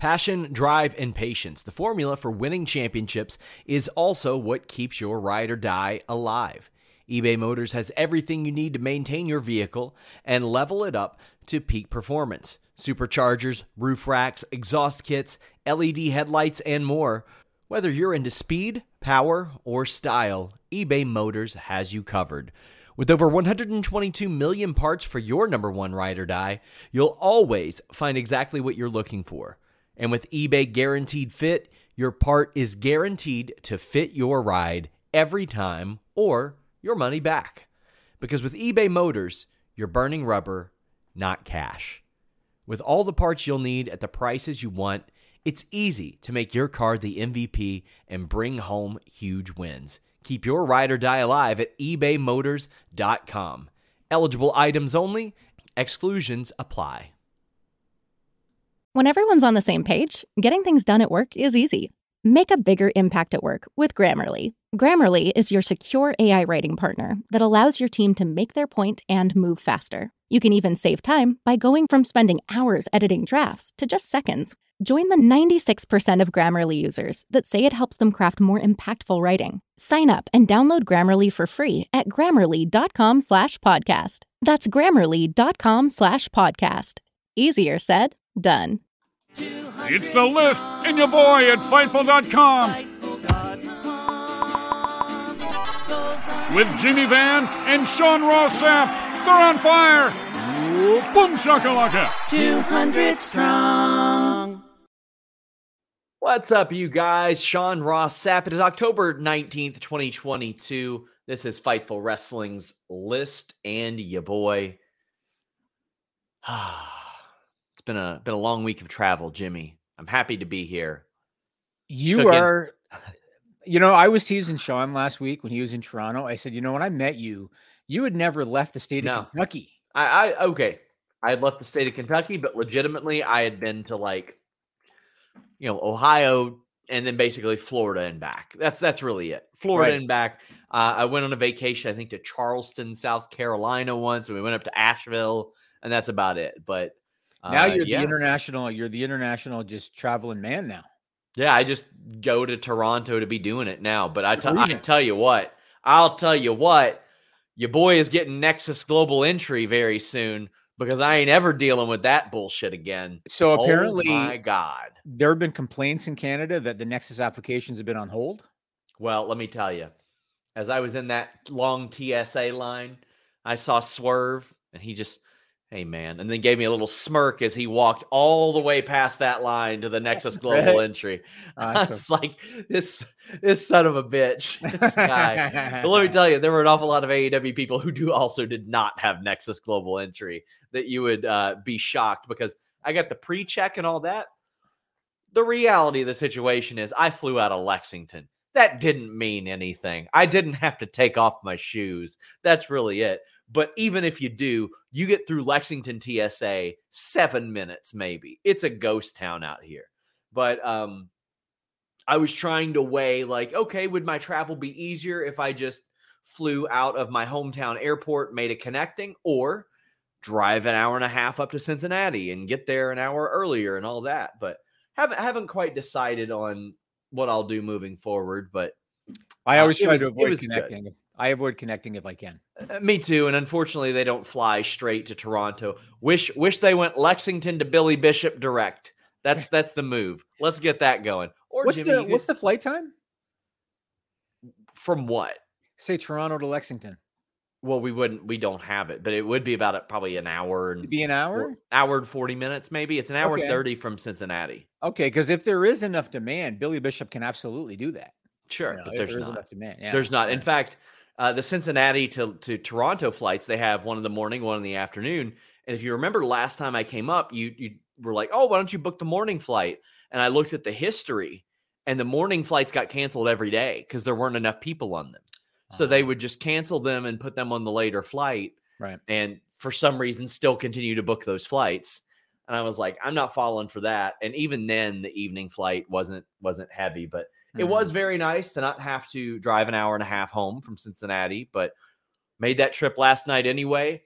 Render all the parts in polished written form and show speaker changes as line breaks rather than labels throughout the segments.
Passion, drive, and patience. The formula for winning championships is also what keeps your ride or die alive. eBay Motors has everything you need to maintain your vehicle and level it up to peak performance. Superchargers, roof racks, exhaust kits, LED headlights, and more. Whether you're into speed, power, or style, eBay Motors has you covered. With over 122 million parts for your number one ride or die, you'll always find exactly what you're looking for. And with eBay Guaranteed Fit, your part is guaranteed to fit your ride every time or your money back. Because with eBay Motors, you're burning rubber, not cash. With all the parts you'll need at the prices you want, it's easy to make your car the MVP and bring home huge wins. Keep your ride or die alive at ebaymotors.com. Eligible items only. Exclusions apply.
When everyone's on the same page, getting things done at work is easy. Make a bigger impact at work with Grammarly. Grammarly is your secure AI writing partner that allows your team to make their point and move faster. You can even save time by going from spending hours editing drafts to just seconds. Join the 96% of Grammarly users that say it helps them craft more impactful writing. Sign up and download Grammarly for free at grammarly.com/podcast. That's grammarly.com/podcast. Easier said, done.
It's The List and your boy at Fightful.com. With Jimmy Van and Sean Ross Sapp. They're on fire. Ooh, boom shakalaka.
200 strong.
What's up, you guys? Sean Ross Sapp. It is October 19th, 2022. This is Fightful Wrestling's List and your boy. It's been a long week of travel, Jimmy. I'm happy to be here.
I was teasing Sean last week when he was in Toronto. I said, when I met you, you had never left the state of Kentucky.
I had left the state of Kentucky, but legitimately I had been to Ohio and then basically Florida and back. That's really it. Florida and back. I went on a vacation, I think, to Charleston, South Carolina once, and we went up to Asheville, and that's about it. But
now you're the international just traveling man now.
Yeah, I just go to Toronto to be doing it now. But I'll tell you what, your boy is getting Nexus Global Entry very soon because I ain't ever dealing with that bullshit again.
So apparently,
oh my God,
there have been complaints in Canada that the Nexus applications have been on hold.
Well, let me tell you, as I was in that long TSA line, I saw Swerve, and he just, hey man, and then gave me a little smirk as he walked all the way past that line to the Nexus Global Entry.
Awesome.
It's like this son of a bitch, this guy. But let me tell you, there were an awful lot of AEW people who did not have Nexus Global Entry that you would be shocked because I got the pre-check and all that. The reality of the situation is I flew out of Lexington. That didn't mean anything. I didn't have to take off my shoes. That's really it. But even if you do, you get through Lexington TSA 7 minutes, maybe. It's a ghost town out here. But I was trying to weigh, okay, would my travel be easier if I just flew out of my hometown airport, made a connecting, or drive an hour and a half up to Cincinnati and get there an hour earlier and all that? But haven't quite decided on what I'll do moving forward. But
I always try to avoid connecting. Good. I avoid connecting if I can.
Me too. And unfortunately, they don't fly straight to Toronto. Wish they went Lexington to Billy Bishop direct. That's the move. Let's get that going. Or
what's the flight time?
From what?
Say Toronto to Lexington.
Well, we don't have it, but it would be about probably an hour.
It'd be an hour?
Hour and 40 minutes, maybe. It's an hour 30 from Cincinnati.
Okay, because if there is enough demand, Billy Bishop can absolutely do that.
Sure, but there's not
enough demand. Yeah.
There's not. In fact, the Cincinnati to Toronto flights, they have one in the morning, one in the afternoon. And if you remember last time I came up, you were like, oh, why don't you book the morning flight? And I looked at the history, and the morning flights got canceled every day because there weren't enough people on them. So they would just cancel them and put them on the later flight.
Right.
And for some reason, still continue to book those flights. And I was like, I'm not falling for that. And even then, the evening flight wasn't heavy, but it was very nice to not have to drive an hour and a half home from Cincinnati, but made that trip last night anyway.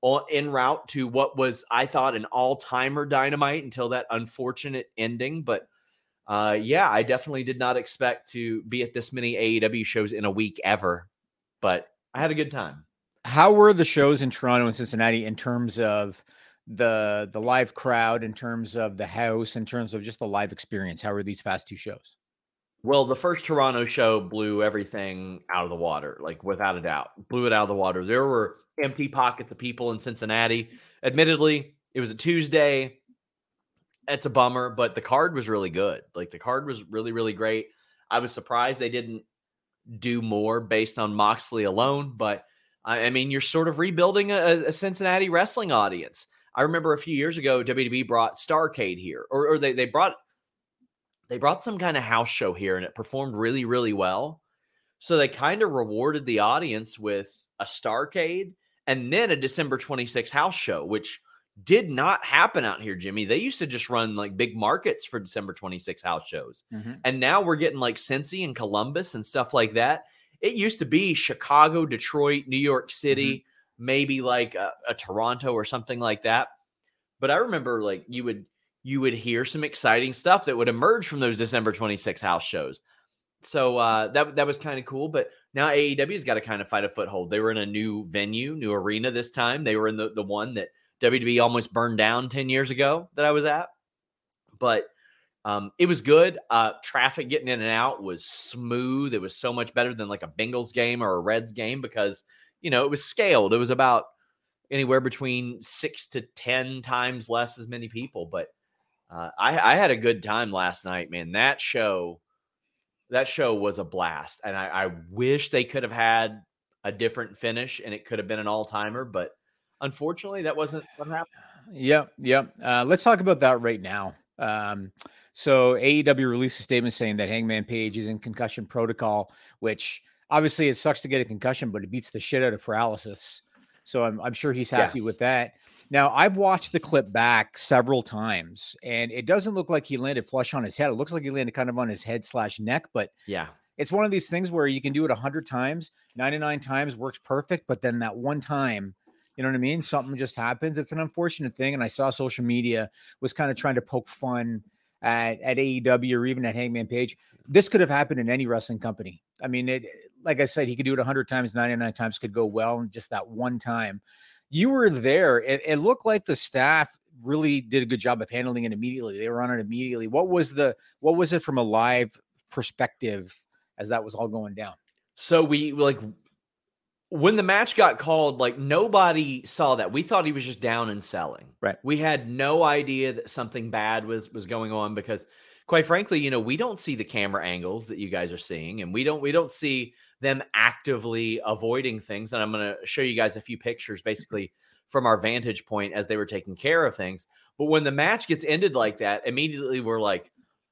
en route to what was, I thought, an all-timer Dynamite until that unfortunate ending. But yeah, I definitely did not expect to be at this many AEW shows in a week ever, but I had a good time.
How were the shows in Toronto and Cincinnati in terms of the live crowd, in terms of the house, in terms of just the live experience? How were these past 2 shows?
Well, the first Toronto show blew everything out of the water, like without a doubt, blew it out of the water. There were empty pockets of people in Cincinnati. Admittedly, it was a Tuesday. It's a bummer, but the card was really good. Like the card was really, really great. I was surprised they didn't do more based on Moxley alone, but I mean, you're sort of rebuilding a Cincinnati wrestling audience. I remember a few years ago, WWE brought Starrcade here, or they brought some kind of house show here, and it performed really, really well. So they kind of rewarded the audience with a Starrcade and then a December 26th house show, which did not happen out here, Jimmy. They used to just run like big markets for December 26th house shows. And now we're getting like Cincy and Columbus and stuff like that. It used to be Chicago, Detroit, New York City, maybe like a Toronto or something like that. But I remember like you would hear some exciting stuff that would emerge from those December 26th house shows. So that was kind of cool. But now AEW's got to kind of fight a foothold. They were in a new venue, new arena this time. They were in the one that WWE almost burned down 10 years ago that I was at. But it was good. Traffic getting in and out was smooth. It was so much better than like a Bengals game or a Reds game because, you know, it was scaled. It was about anywhere between 6 to 10 times less as many people. But I had a good time last night, man. That show was a blast. And I wish they could have had a different finish and it could have been an all-timer, but unfortunately that wasn't what happened.
Yep. Let's talk about that right now. So AEW released a statement saying that Hangman Page is in concussion protocol, which obviously it sucks to get a concussion, but it beats the shit out of paralysis. So I'm sure he's happy with that. Now, I've watched the clip back several times, and it doesn't look like he landed flush on his head. It looks like he landed kind of on his head/neck, but
yeah,
it's one of these things where you can do it 100 times, 99 times works perfect, but then that one time, you know what I mean? Something just happens. It's an unfortunate thing, and I saw social media was kind of trying to poke fun at AEW or even at Hangman Page. This could have happened in any wrestling company. I mean, like I said, he could do it 100 times, 99 times could go well, and just that one time. You were there. It looked like the staff really did a good job of handling it immediately. They were on it immediately. What was it from a live perspective as that was all going down?
So we when the match got called, like nobody saw that. We thought he was just down and selling.
Right.
We had no idea that something bad was going on because, quite frankly, you know, we don't see the camera angles that you guys are seeing, and we don't see them actively avoiding things. And I'm going to show you guys a few pictures, basically from our vantage point as they were taking care of things. But when the match gets ended like that, immediately we're like,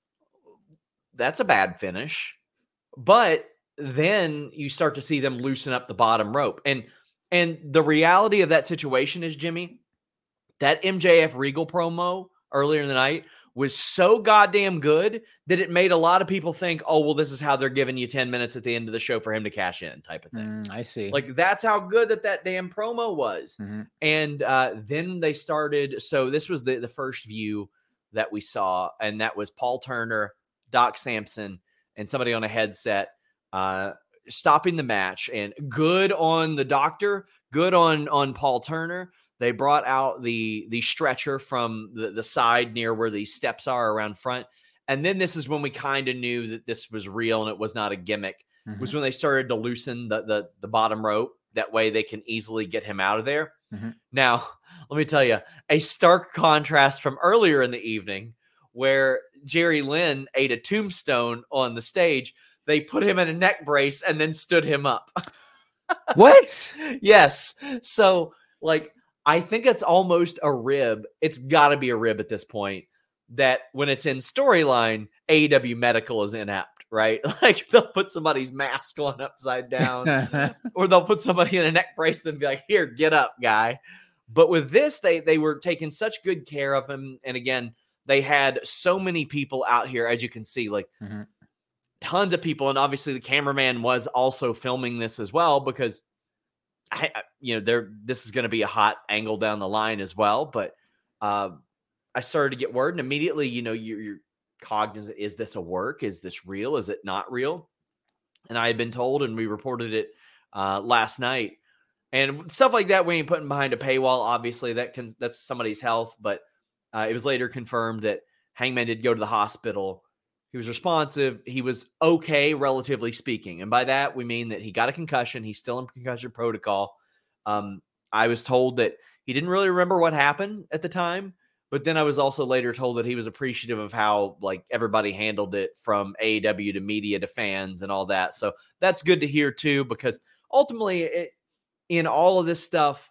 that's a bad finish. But then you start to see them loosen up the bottom rope. And the reality of that situation is, Jimmy, that MJF Regal promo earlier in the night was so goddamn good that it made a lot of people think, oh, well, this is how they're giving you 10 minutes at the end of the show for him to cash in type of thing.
I see.
Like, that's how good that damn promo was. And then they started. So this was the first view that we saw, and that was Paul Turner, Doc Samson, and somebody on a headset stopping the match. And good on the doctor, good on Paul Turner. They brought out the stretcher from the side near where the steps are around front. And then this is when we kind of knew that this was real and it was not a gimmick. Was when they started to loosen the bottom rope. That way they can easily get him out of there. Now, let me tell you, a stark contrast from earlier in the evening where Jerry Lynn ate a tombstone on the stage. They put him in a neck brace and then stood him up.
What?
Yes. So, like, I think it's almost a rib. It's got to be a rib at this point that when it's in storyline, AEW Medical is inept, right? Like, they'll put somebody's mask on upside down or they'll put somebody in a neck brace and be like, here, get up, guy. But with this, they were taking such good care of him. And again, they had so many people out here, as you can see, like tons of people. And obviously the cameraman was also filming this as well because this is going to be a hot angle down the line as well. But I started to get word, and immediately, you're cognizant. Is this a work? Is this real? Is it not real? And I had been told, and we reported it last night. And stuff like that, we ain't putting behind a paywall. Obviously, that's somebody's health. But it was later confirmed that Hangman did go to the hospital. He was responsive. He was okay, relatively speaking. And by that, we mean that he got a concussion. He's still in concussion protocol. I was told that he didn't really remember what happened at the time. But then I was also later told that he was appreciative of how everybody handled it, from AEW to media to fans and all that. So that's good to hear too, because ultimately in all of this stuff,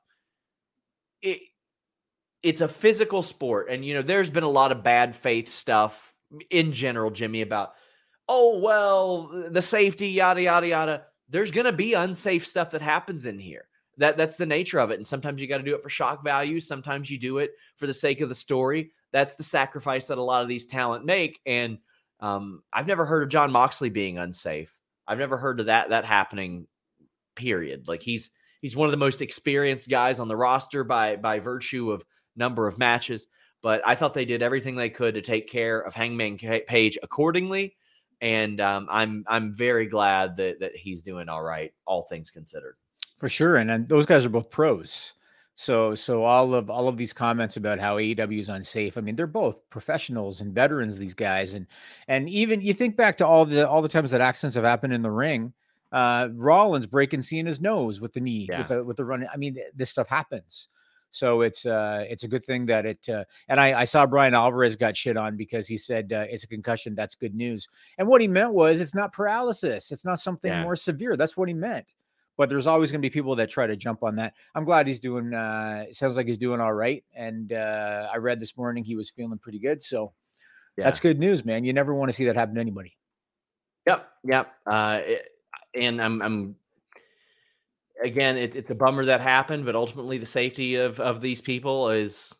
it's a physical sport. And, there's been a lot of bad faith stuff in general, Jimmy, about, the safety, yada, yada, yada. There's going to be unsafe stuff that happens in here. That's the nature of it. And sometimes you got to do it for shock value. Sometimes you do it for the sake of the story. That's the sacrifice that a lot of these talent make. And I've never heard of Jon Moxley being unsafe. I've never heard of that happening, period. He's one of the most experienced guys on the roster by virtue of number of matches. But I thought they did everything they could to take care of Hangman Page accordingly. And I'm very glad that he's doing all right, all things considered.
For sure. And those guys are both pros. So all of these comments about how AEW is unsafe, I mean, they're both professionals and veterans, these guys. And even you think back to all the times that accidents have happened in the ring, Rollins breaking Cena's nose with the knee, with the run. I mean, this stuff happens. So it's a good thing that and I saw Brian Alvarez got shit on because he said it's a concussion. That's good news. And what he meant was it's not paralysis. It's not something more severe. That's what he meant. But there's always going to be people that try to jump on that. I'm glad he's doing, it sounds like he's doing all right. And I read this morning he was feeling pretty good. So that's good news, man. You never want to see that happen to anybody.
Yep. And I'm again, it's a bummer that happened, but ultimately the safety of these people is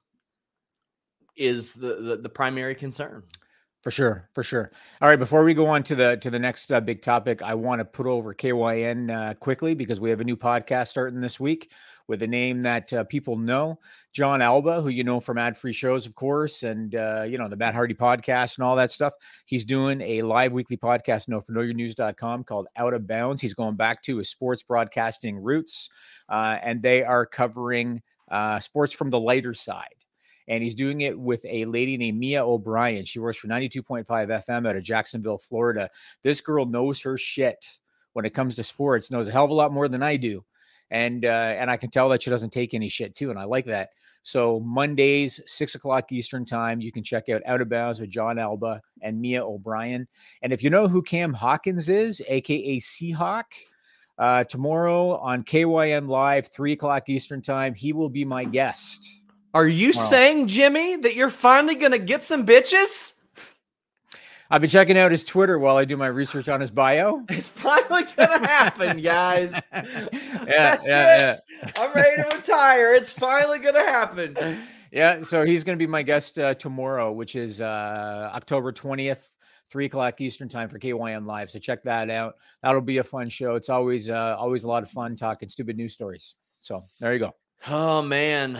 the primary concern.
For sure. All right. Before we go on to the next big topic, I want to put over KYN quickly because we have a new podcast starting this week with a name that people know, John Alba, who you know from ad-free shows, of course, and the Matt Hardy podcast and all that stuff. He's doing a live weekly podcast now for KnowYourNews.com called Out of Bounds. He's going back to his sports broadcasting roots, and they are covering sports from the lighter side. And he's doing it with a lady named Mia O'Brien. She works for 92.5 FM out of Jacksonville, Florida. This girl knows her shit when it comes to sports, knows a hell of a lot more than I do. And I can tell that she doesn't take any shit too. And I like that. So Mondays, 6:00 Eastern time, you can check out of Bounds with John Alba and Mia O'Brien. And if you know who Cam Hawkins is, AKA Seahawk, tomorrow on KYN Live, 3:00 Eastern time, he will be my guest.
Are you saying, Jimmy, that you're finally going to get some bitches?
I've been checking out his Twitter while I do my research on his bio.
It's finally going to happen, guys.
Yeah.
I'm ready to retire. It's finally going to happen.
Yeah, so he's going to be my guest tomorrow, which is October 20th, 3:00 Eastern time for KYN Live. So check that out. That'll be a fun show. It's always a lot of fun talking stupid news stories. So there you go.
Oh, man.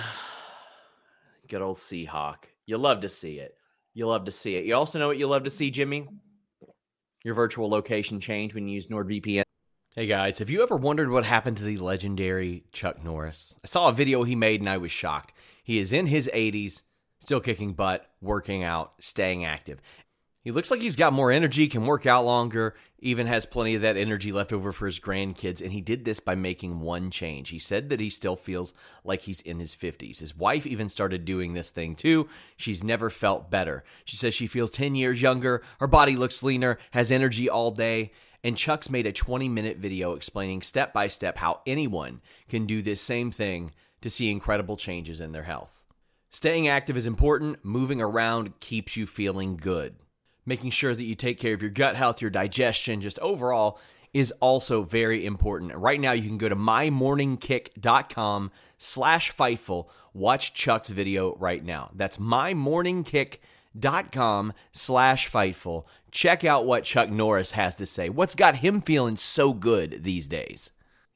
Good old Seahawk. You love to see it. You also know what you love to see, Jimmy? Your virtual location change when you use NordVPN. Hey guys, have you ever wondered what happened to the legendary Chuck Norris? I saw a video he made and I was shocked. He is in his 80s, still kicking butt, working out, staying active. He looks like he's got more energy, can work out longer, even has plenty of that energy left over for his grandkids, and he did this by making one change. He said that he still feels like he's in his 50s. His wife even started doing this thing too. She's never felt better. She says she feels 10 years younger, her body looks leaner, has energy all day, and Chuck's made a 20-minute video explaining step by step how anyone can do this same thing to see incredible changes in their health. Staying active is important. Moving around keeps you feeling good. Making sure that you take care of your gut health, your digestion, just overall is also very important. Right now, you can go to mymorningkick.com/Fightful. Watch Chuck's video right now. That's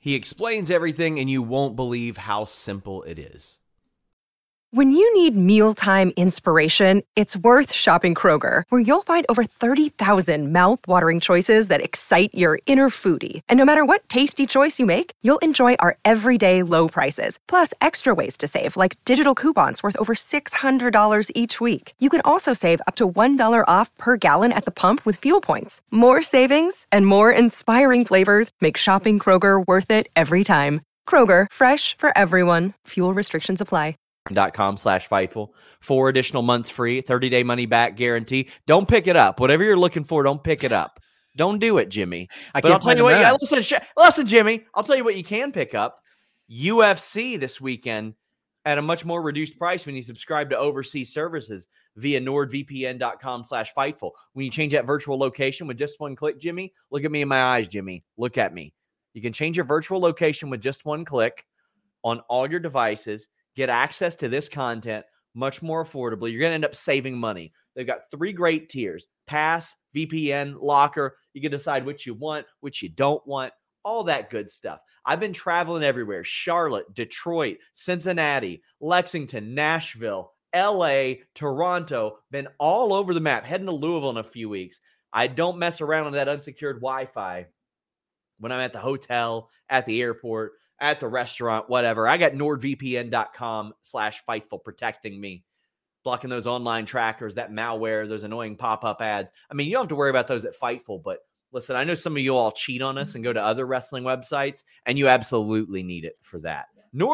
He explains everything, and you won't believe how simple it is.
When you need mealtime inspiration, it's worth shopping Kroger, where you'll find over 30,000 mouth-watering choices that excite your inner foodie. And no matter what tasty choice you make, you'll enjoy our everyday low prices, plus extra ways to save, like digital coupons worth over $600 each week. You can also save up to $1 off per gallon at the pump with fuel points. More savings and more inspiring flavors make shopping Kroger worth it every time. Kroger, fresh for everyone. Fuel restrictions apply.
.com/Fightful. 4 additional months free, 30-day money-back guarantee. Don't pick it up. Whatever you're looking for, don't pick it up. Don't do it, Jimmy. But I'll tell you what. Listen, Jimmy. I'll tell you what you can pick up. UFC this weekend at a much more reduced price when you subscribe to overseas services via NordVPN.com/Fightful. When you change that virtual location with just one click, Jimmy, look at me in my eyes, Jimmy. Look at me. You can change your virtual location with just one click on all your devices. Get access to this content much more affordably. You're going to end up saving money. They've got 3 great tiers: Pass, VPN, Locker. You can decide which you want, which you don't want, all that good stuff. I've been traveling everywhere: Charlotte, Detroit, Cincinnati, Lexington, Nashville, LA, Toronto. Been all over the map, heading to Louisville in a few weeks. I don't mess around with that unsecured Wi-Fi when I'm at the hotel, at the airport, at the restaurant, whatever. I got NordVPN.com/Fightful protecting me, blocking those online trackers, that malware, those annoying pop-up ads. I mean, you don't have to worry about those at Fightful, but listen, I know some of you all cheat on us and go to other wrestling websites, and you absolutely need it for that.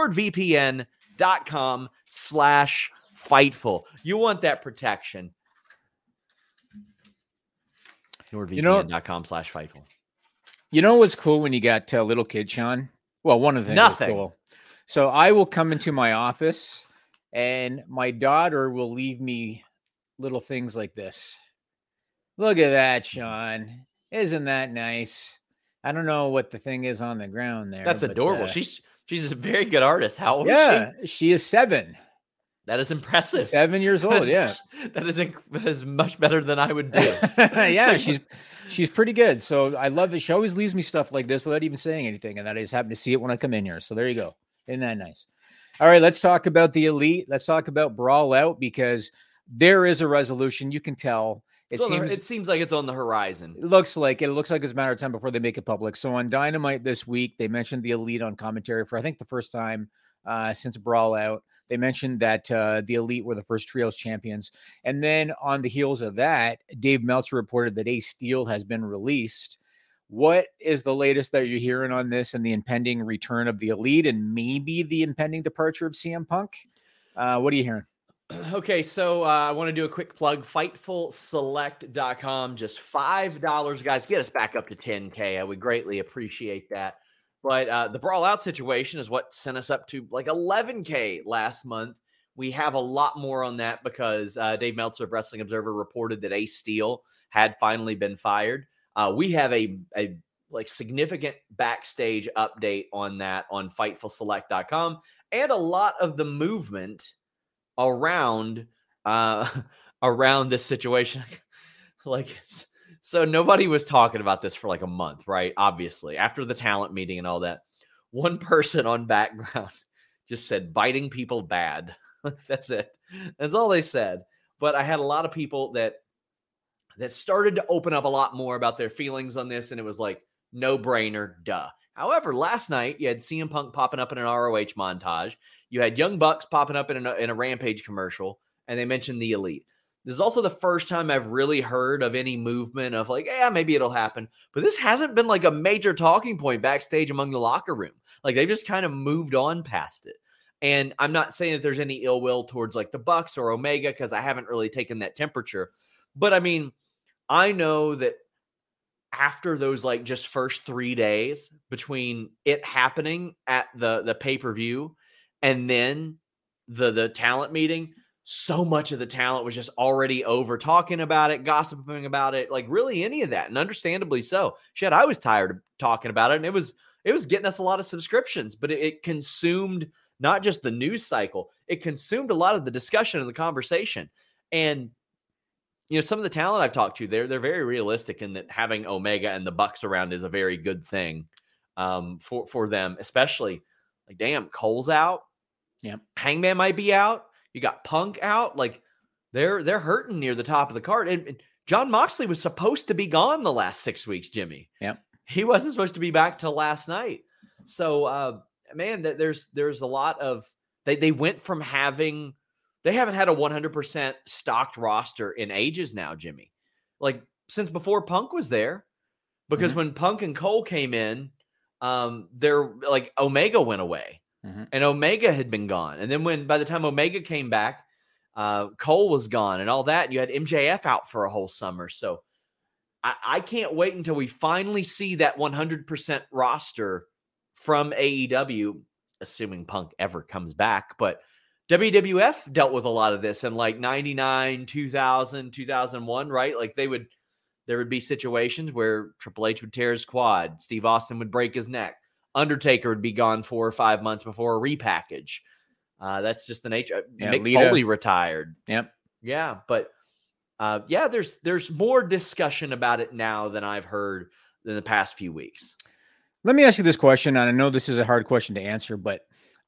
NordVPN.com/Fightful. You want that protection. NordVPN.com/Fightful.
You know what's cool when you got little kids, Sean? Well, one of the things
Nothing.
is cool. So I will come into my office and my daughter will leave me little things like this. Look at that, Sean. Isn't that nice? I don't know what the thing is on the ground there.
That's adorable. She's a very good artist. How old is she?
She is 7.
That is impressive.
7 years old, yeah.
That is much better than I would do.
Yeah, she's pretty good. So I love it. She always leaves me stuff like this without even saying anything, and I just happen to see it when I come in here. So there you go. Isn't that nice? All right, let's talk about the Elite. Let's talk about Brawl Out, because there is a resolution. You can tell. It
seems like it's on the horizon.
It looks like it's a matter of time before they make it public. So on Dynamite this week, they mentioned the Elite on commentary for, I think, the first time since Brawl Out. They mentioned that the Elite were the first trios champions. And then on the heels of that, Dave Meltzer reported that Ace Steel has been released. What is the latest that you're hearing on this and the impending return of the Elite and maybe the impending departure of CM Punk? What are you hearing?
Okay, so I want to do a quick plug. FightfulSelect.com, just $5, guys. Get us back up to 10K. I would greatly appreciate that. But the Brawl Out situation is what sent us up to like 11K last month. We have a lot more on that because Dave Meltzer of Wrestling Observer reported that Ace Steel had finally been fired. We have a significant backstage update on that on FightfulSelect.com, and a lot of the movement around this situation. So nobody was talking about this for like a month, right? Obviously, after the talent meeting and all that, one person on background just said biting people bad. That's it. That's all they said. But I had a lot of people that started to open up a lot more about their feelings on this, and it was like no brainer, duh. However, last night you had CM Punk popping up in an ROH montage. You had Young Bucks popping up in a Rampage commercial, and they mentioned the Elite. This is also the first time I've really heard of any movement of like, yeah, maybe it'll happen. But this hasn't been like a major talking point backstage among the locker room. Like they've just kind of moved on past it. And I'm not saying that there's any ill will towards like the Bucks or Omega, because I haven't really taken that temperature. But I mean, I know that after those like just first 3 days between it happening at the pay-per-view and then the talent meeting, so much of the talent was just already over talking about it, gossiping about it, like really any of that. And understandably so. Shit, I was tired of talking about it, and it was getting us a lot of subscriptions, but it consumed not just the news cycle, it consumed a lot of the discussion and the conversation. And you know, some of the talent I've talked to, they're very realistic in that having Omega and the Bucks around is a very good thing. for them, especially like, damn, Cole's out.
Yeah.
Hangman might be out. You got Punk out. Like they're hurting near the top of the card. And Jon Moxley was supposed to be gone the last 6 weeks, Jimmy.
Yeah.
He wasn't supposed to be back till last night. So, man, there's a lot of, they went from they haven't had a 100% stocked roster in ages now, Jimmy. Like since before Punk was there, because when Punk and Cole came in, they're like Omega went away and Omega had been gone. And then by the time Omega came back, Cole was gone and all that. And you had MJF out for a whole summer. So I can't wait until we finally see that 100% roster from AEW, assuming Punk ever comes back. But WWF dealt with a lot of this in like 99, 2000, 2001, right? Like there would be situations where Triple H would tear his quad, Steve Austin would break his neck, Undertaker would be gone 4 or 5 months before a repackage. That's just the nature.
Yeah,
Mick
Lita.
Foley retired.
Yep.
Yeah, but there's more discussion about it now than I've heard in the past few weeks.
Let me ask you this question, and I know this is a hard question to answer, but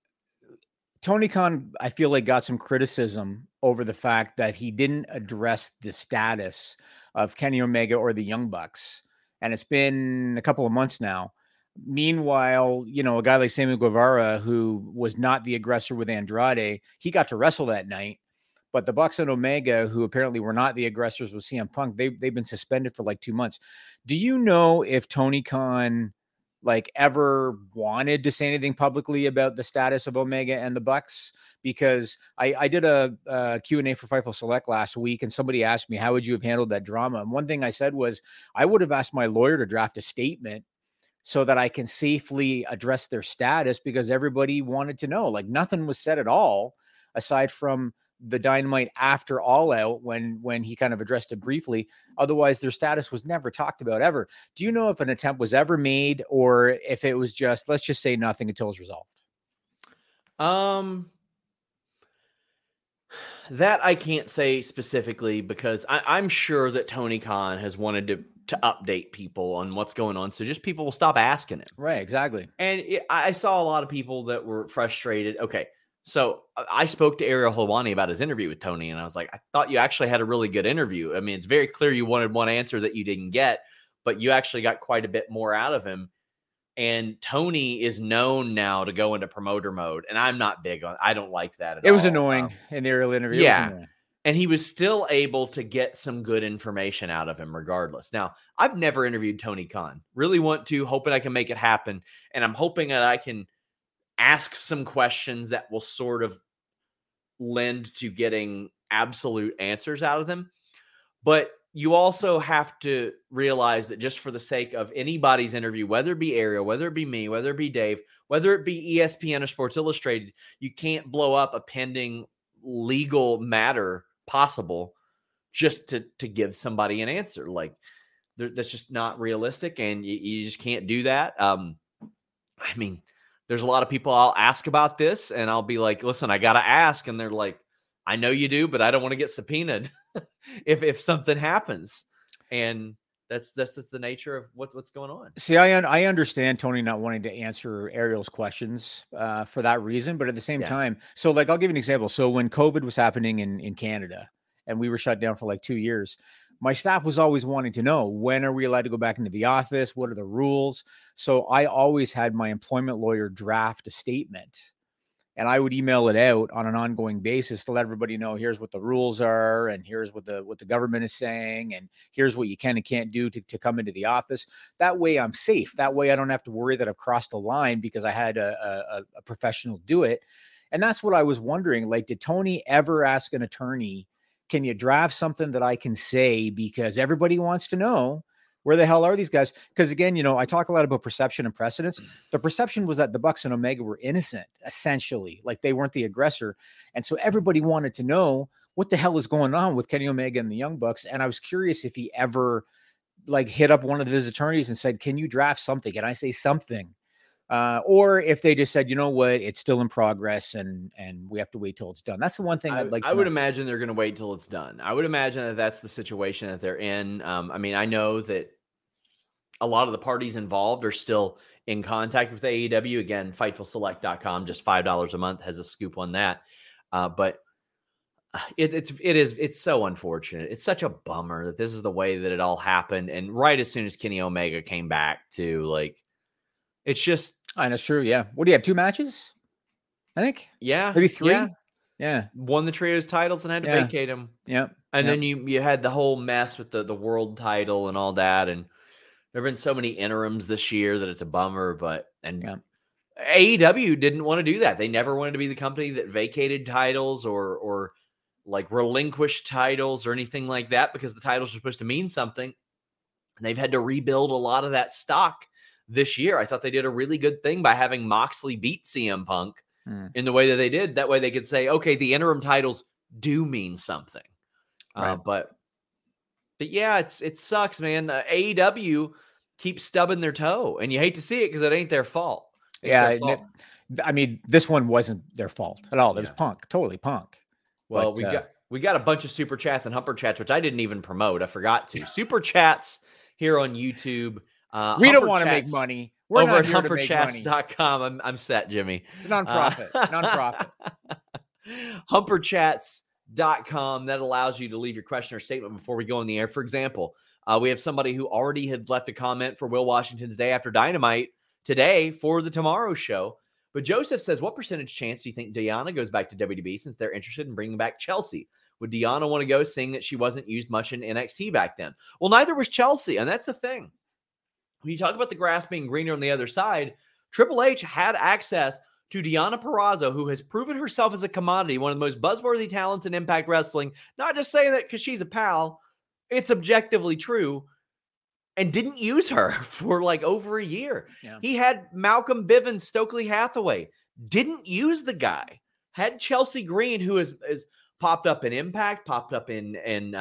Tony Khan, I feel like, got some criticism over the fact that he didn't address the status of Kenny Omega or the Young Bucks. And it's been a couple of months now. Meanwhile, a guy like Sammy Guevara, who was not the aggressor with Andrade, he got to wrestle that night. But the Bucks and Omega, who apparently were not the aggressors with CM Punk, they've been suspended for like 2 months. Do you know if Tony Khan ever wanted to say anything publicly about the status of Omega and the Bucks? Because I did a Q&A for Fightful Select last week, and somebody asked me, how would you have handled that drama? And one thing I said was, I would have asked my lawyer to draft a statement so that I can safely address their status, because everybody wanted to know. Like, nothing was said at all, aside from the Dynamite after All Out when he kind of addressed it briefly. Otherwise, their status was never talked about ever. Do you know if an attempt was ever made, or if it was just, let's just say nothing until it's resolved?
That I can't say specifically, because I'm sure that Tony Khan has wanted to update people on what's going on. So just people will stop asking him.
Right, exactly.
And I saw a lot of people that were frustrated. Okay. So I spoke to Ariel Helwani about his interview with Tony, and I was like, I thought you actually had a really good interview. I mean, it's very clear you wanted one answer that you didn't get, but you actually got quite a bit more out of him. And Tony is known now to go into promoter mode, and I'm not big on, I don't like that at all.
It was annoying in the Ariel interview.
Yeah. And he was still able to get some good information out of him regardless. Now, I've never interviewed Tony Khan. Really want to, hoping I can make it happen. And I'm hoping that I can ask some questions that will sort of lend to getting absolute answers out of them. But you also have to realize that just for the sake of anybody's interview, whether it be Ariel, whether it be me, whether it be Dave, whether it be ESPN or Sports Illustrated, you can't blow up a pending legal matter possible just to give somebody an answer. Like, that's just not realistic, and you just can't do that. I mean, there's a lot of people I'll ask about this, and I'll be like, listen, I got to ask. And they're like, I know you do, but I don't want to get subpoenaed if something happens. And that's just the nature of what's going on.
See, I understand Tony not wanting to answer Ariel's questions for that reason, but at the same time, so like, I'll give you an example. So when COVID was happening in Canada and we were shut down for like 2 years, my staff was always wanting to know, when are we allowed to go back into the office? What are the rules? So I always had my employment lawyer draft a statement, and I would email it out on an ongoing basis to let everybody know, here's what the rules are, and here's what the government is saying, and here's what you can and can't do to come into the office. That way I'm safe. That way I don't have to worry that I've crossed a line because I had a professional do it. And that's what I was wondering. Like, did Tony ever ask an attorney, can you draft something that I can say, because everybody wants to know, where the hell are these guys? Because again, I talk a lot about perception and precedence. The perception was that the Bucks and Omega were innocent, essentially, like they weren't the aggressor. And so everybody wanted to know what the hell is going on with Kenny Omega and the Young Bucks. And I was curious if he ever hit up one of his attorneys and said, can you draft something? Can I say something? Or if they just said, you know what, it's still in progress and we have to wait till it's done. That's the one thing I'd like to know.
I would imagine they're going to wait till it's done. I would imagine that that's the situation that they're in. I mean, I know that a lot of the parties involved are still in contact with AEW. Again, FightfulSelect.com, just $5 a month, has a scoop on that. But it's so unfortunate. It's such a bummer that this is the way that it all happened. And right as soon as Kenny Omega came back to, like, it's just.
I know, true. Yeah. What do you have? 2 matches? I think.
Yeah.
Maybe 3.
Yeah. Won the trios titles and had to vacate them.
Yeah.
And then you had the whole mess with the world title and all that. And there have been so many interims this year that it's a bummer. But AEW didn't want to do that. They never wanted to be the company that vacated titles or like relinquished titles or anything like that, because the titles are supposed to mean something. And they've had to rebuild a lot of that stock this year. I thought they did a really good thing by having Moxley beat CM Punk in the way that they did. That way they could say, okay, the interim titles do mean something.
Right.
But yeah, it sucks, man. AEW keeps stubbing their toe, and you hate to see it because it ain't their fault.
I mean, this one wasn't their fault at all. It was Punk, totally Punk.
Well, we got a bunch of super chats and humper chats, which I didn't even promote. I forgot to. Super chats here on YouTube.
We don't want to make money. We're
over
not
at
here to make money.
humperchats.com. I'm set, Jimmy.
It's a nonprofit. Nonprofit.
Humperchats.com. That allows you to leave your question or statement before we go on the air. For example, we have somebody who already had left a comment for Will Washington's Day After Dynamite today for the Tomorrow Show. But Joseph says, what percentage chance do you think Deonna goes back to WWE since they're interested in bringing back Chelsea? Would Deonna want to go, seeing that she wasn't used much in NXT back then? Well, neither was Chelsea, and that's the thing. When you talk about the grass being greener on the other side, Triple H had access to Deonna Purrazzo, who has proven herself as a commodity, one of the most buzzworthy talents in Impact Wrestling. Not just saying that because she's a pal. It's objectively true. And didn't use her for like over a year. Yeah. He had Malcolm Bivens, Stokely Hathaway. Didn't use the guy. Had Chelsea Green, who is popped up in Impact, popped up in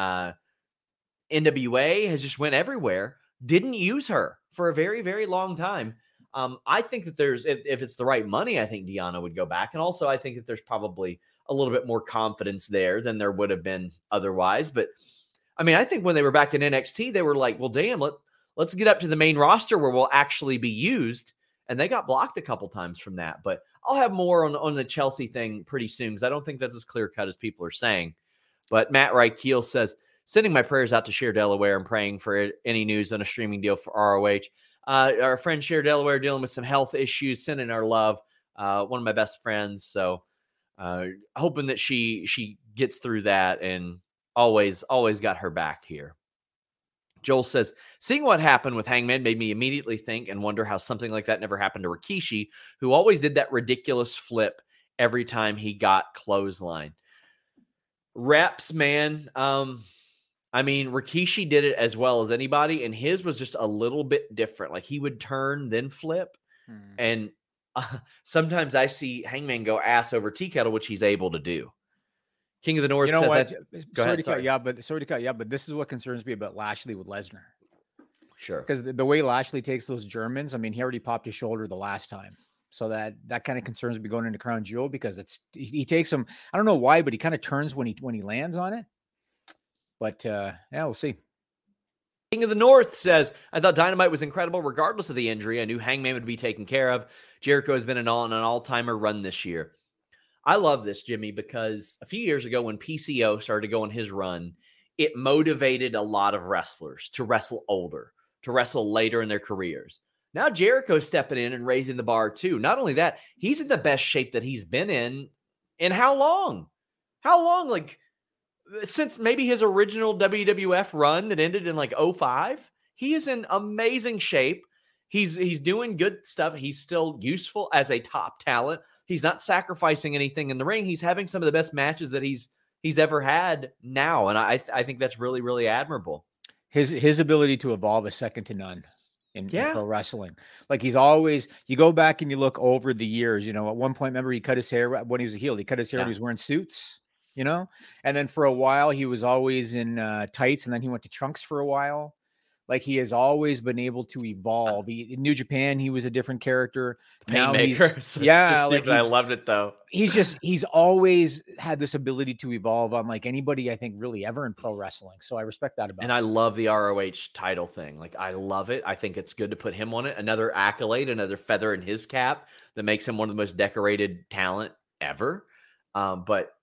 NWA, has just went everywhere. Didn't use her for a very, very long time. I think that if it's the right money, I think Deonna would go back. And also I think that there's probably a little bit more confidence there than there would have been otherwise. But I mean, I think when they were back in NXT, they were like, well, damn, let's get up to the main roster where we'll actually be used. And they got blocked a couple times from that. But I'll have more on the Chelsea thing pretty soon, because I don't think that's as clear cut as people are saying. But Matt Reichel says, sending my prayers out to Share Delaware and praying for any news on a streaming deal for ROH. Our friend Share Delaware dealing with some health issues, sending our love. One of my best friends. So hoping that she gets through that, and always got her back here. Joel says, seeing what happened with Hangman made me immediately think and wonder how something like that never happened to Rikishi, who always did that ridiculous flip every time he got clothesline. Reps, man. I mean, Rikishi did it as well as anybody, and his was just a little bit different. Like, he would turn, then flip. And sometimes I see Hangman go ass over tea kettle, which he's able to do. King of the North says
what?
Go ahead,
sorry to cut you up, but this is what concerns me about Lashley with Lesnar.
Sure.
Because the way Lashley takes those Germans, I mean, he already popped his shoulder the last time. So that kind of concerns me going into Crown Jewel, because he takes them. I don't know why, but he kind of turns when he lands on it. But yeah, we'll see.
King of the North says, I thought Dynamite was incredible regardless of the injury. I knew Hangman would be taken care of. Jericho has been on an all-timer run this year. I love this, Jimmy, because a few years ago when PCO started to go on his run, it motivated a lot of wrestlers to wrestle older, to wrestle later in their careers. Now Jericho's stepping in and raising the bar too. Not only that, he's in the best shape that he's been in how long? How long? Like, since maybe his original WWF run that ended in like 2005. He is in amazing shape. He's doing good stuff. He's still useful as a top talent. He's not sacrificing anything in the ring. He's having some of the best matches that he's ever had now. And I think that's really, really admirable.
His ability to evolve is second to none in pro wrestling. Like, he's always, you go back and you look over the years, at one point, remember he cut his hair when he was a heel. He cut his hair when he was wearing suits, and then for a while he was always in tights, and then he went to trunks for a while. Like he has always been able to evolve. In New Japan, he was a different character. Now
Painmaker.
he's
So
like
stupid. I loved it though.
he's always had this ability to evolve, unlike anybody I think really ever in pro wrestling. So I respect that about him.
And I love the ROH title thing. Like I love it. I think it's good to put him on it. Another accolade, another feather in his cap that makes him one of the most decorated talent ever. But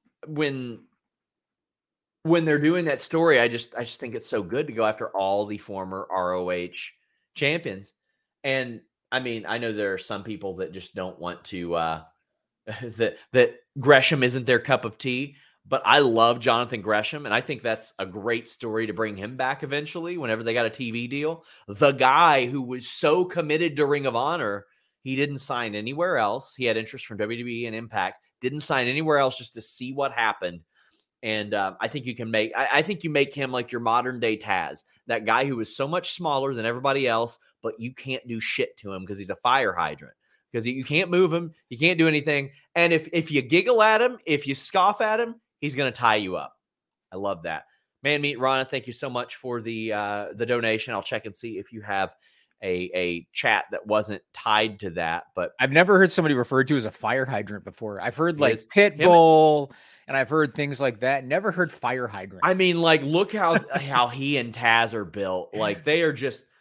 when they're doing that story, I just think it's so good to go after all the former ROH champions. And I mean, I know there are some people that just don't want to that Gresham isn't their cup of tea, but I love Jonathan Gresham, and I think that's a great story to bring him back eventually whenever they got a TV deal. The guy who was so committed to Ring of Honor, he didn't sign anywhere else. He had interest from WWE and Impact, didn't sign anywhere else just to see what happened. And I think you can I think you make him like your modern day Taz, that guy who is so much smaller than everybody else, but you can't do shit to him because he's a fire hydrant, because you can't move him. You can't do anything. And if you giggle at him, if you scoff at him, he's going to tie you up. I love that. Man Meat Rana, thank you so much for the donation. I'll check and see if you have a chat that wasn't tied to that, but
I've never heard somebody referred to as a fire hydrant before. I've heard like Pitbull, and I've heard things like that. Never heard fire hydrant.
I mean, like, look how he and Taz are built. Like they're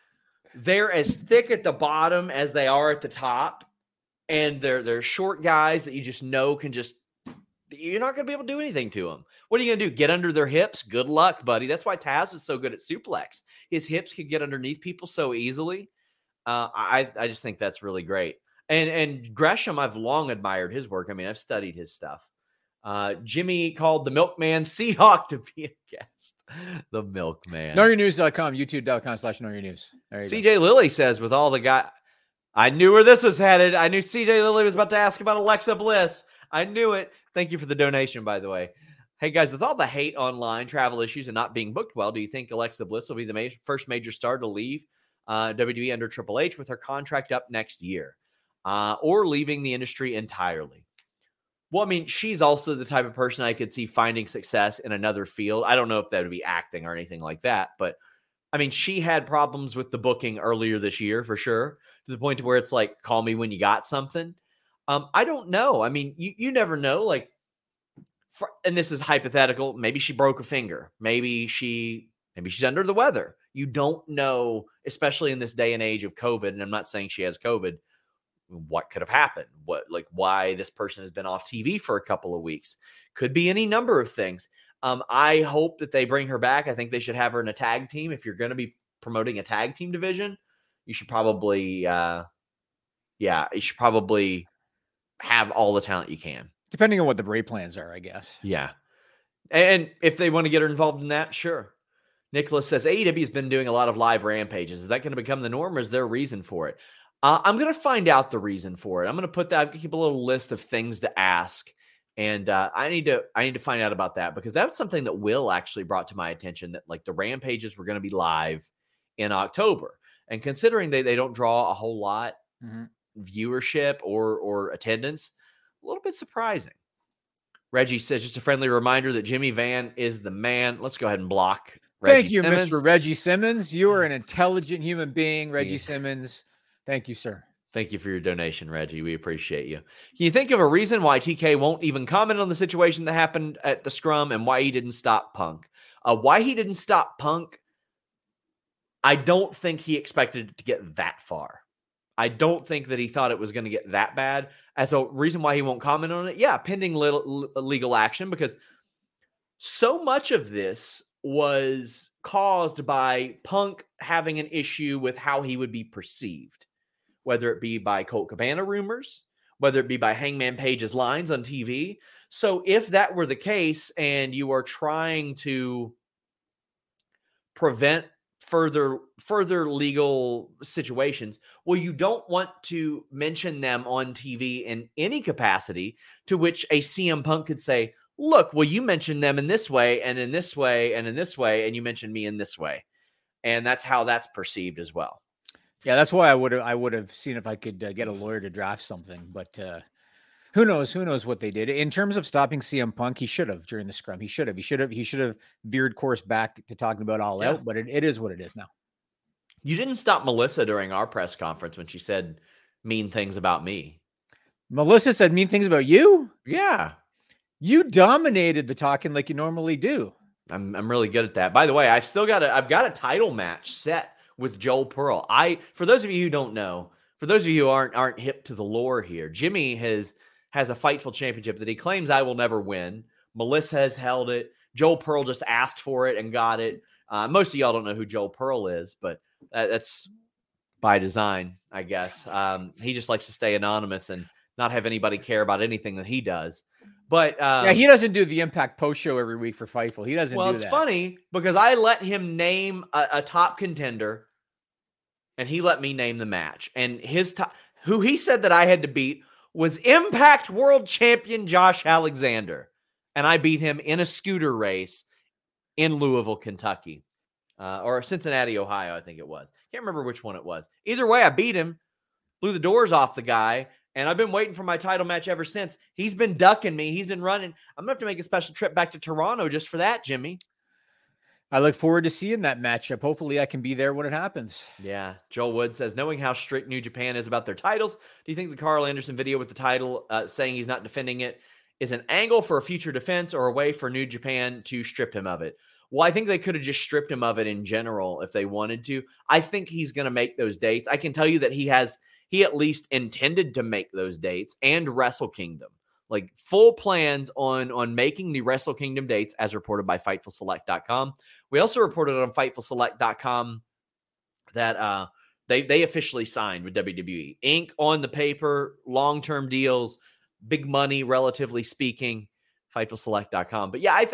as thick at the bottom as they are at the top, and they're short guys that you just know you're not going to be able to do anything to them. What are you going to do? Get under their hips? Good luck, buddy. That's why Taz is so good at suplex. His hips could get underneath people so easily. I just think that's really great. And Gresham, I've long admired his work. I mean, I've studied his stuff. Jimmy called the Milkman Seahawk to be a guest. The Milkman.
KnowYourNews.com, YouTube.com/KnowYourNews. There you
CJ Lilly says, with all the guy, I knew where this was headed. I knew CJ Lilly was about to ask about Alexa Bliss. I knew it. Thank you for the donation, by the way. Hey, guys, with all the hate online, travel issues, and not being booked well, do you think Alexa Bliss will be the first major star to leave WWE under Triple H with her contract up next year, or leaving the industry entirely? Well, I mean, she's also the type of person I could see finding success in another field. I don't know if that would be acting or anything like that, but I mean, she had problems with the booking earlier this year for sure, to the point to where it's like, call me when you got something. I don't know. I mean, you never know. Like, and this is hypothetical. Maybe she broke a finger. Maybe she's under the weather. You don't know, especially in this day and age of COVID. And I'm not saying she has COVID. What could have happened? Why this person has been off TV for a couple of weeks? Could be any number of things. I hope that they bring her back. I think they should have her in a tag team. If you're going to be promoting a tag team division, you should probably, have all the talent you can.
Depending on what the Bray plans are, I guess.
Yeah. And if they want to get her involved in that, sure. Nicholas says, AEW has been doing a lot of live rampages. Is that going to become the norm, or is there a reason for it? I'm going to find out the reason for it. I'm going to keep a little list of things to ask. And I need to find out about that, because that's something that Will actually brought to my attention, that like the rampages were going to be live in October. And considering they don't draw a whole lot viewership or attendance, a little bit surprising. Reggie says, just a friendly reminder that Jimmy Van is the man. Let's go ahead and block Reggie
Thank you,
Simmons.
Mr. Reggie Simmons. You are an intelligent human being, Reggie Simmons. Thank you, sir.
Thank you for your donation, Reggie. We appreciate you. Can you think of a reason why TK won't even comment on the situation that happened at the scrum, and why he didn't stop Punk? Why he didn't stop Punk, I don't think he expected it to get that far. I don't think that he thought it was going to get that bad. As a reason why he won't comment on it, pending legal action, because so much of this was caused by Punk having an issue with how he would be perceived, whether it be by Colt Cabana rumors, whether it be by Hangman Page's lines on TV. So if that were the case, and you are trying to prevent further legal situations, well, you don't want to mention them on TV in any capacity, to which a CM Punk could say, look, well, you mentioned them in this way and in this way and in this way, and you mentioned me in this way. And that's how that's perceived as well.
Yeah, that's why I would have seen if I could get a lawyer to draft something, but who knows what they did. In terms of stopping CM Punk, he should have during the scrum. He should have veered course back to talking about All Out, but it is what it is now.
You didn't stop Melissa during our press conference when she said mean things about me.
Melissa said mean things about you?
Yeah.
You dominated the talking like you normally do.
I'm really good at that. By the way, I've got a title match set with Joel Pearl. For those of you who don't know, for those of you who aren't hip to the lore here, Jimmy has a Fightful championship that he claims I will never win. Melissa has held it. Joel Pearl just asked for it and got it. Most of y'all don't know who Joel Pearl is, but that's by design, I guess. He just likes to stay anonymous and not have anybody care about anything that he does. But
yeah, he doesn't do the Impact post show every week for Fightful. He doesn't do that.
Well, it's funny because I let him name a top contender, and he let me name the match. And who he said that I had to beat was Impact World Champion Josh Alexander. And I beat him in a scooter race in Louisville, Kentucky. Or Cincinnati, Ohio, I think it was. Can't remember which one it was. Either way, I beat him, blew the doors off the guy, and I've been waiting for my title match ever since. He's been ducking me. He's been running. I'm going to have to make a special trip back to Toronto just for that, Jimmy.
I look forward to seeing that matchup. Hopefully I can be there when it happens.
Yeah. Joel Wood says, knowing how strict New Japan is about their titles, do you think the Carl Anderson video with the title saying he's not defending it is an angle for a future defense or a way for New Japan to strip him of it? Well, I think they could have just stripped him of it in general if they wanted to. I think he's going to make those dates. I can tell you that he at least intended to make those dates and Wrestle Kingdom. Like full plans on making the Wrestle Kingdom dates as reported by FightfulSelect.com. We also reported on FightfulSelect.com that they officially signed with WWE. Ink on the paper, long-term deals, big money, relatively speaking, FightfulSelect.com. But yeah, I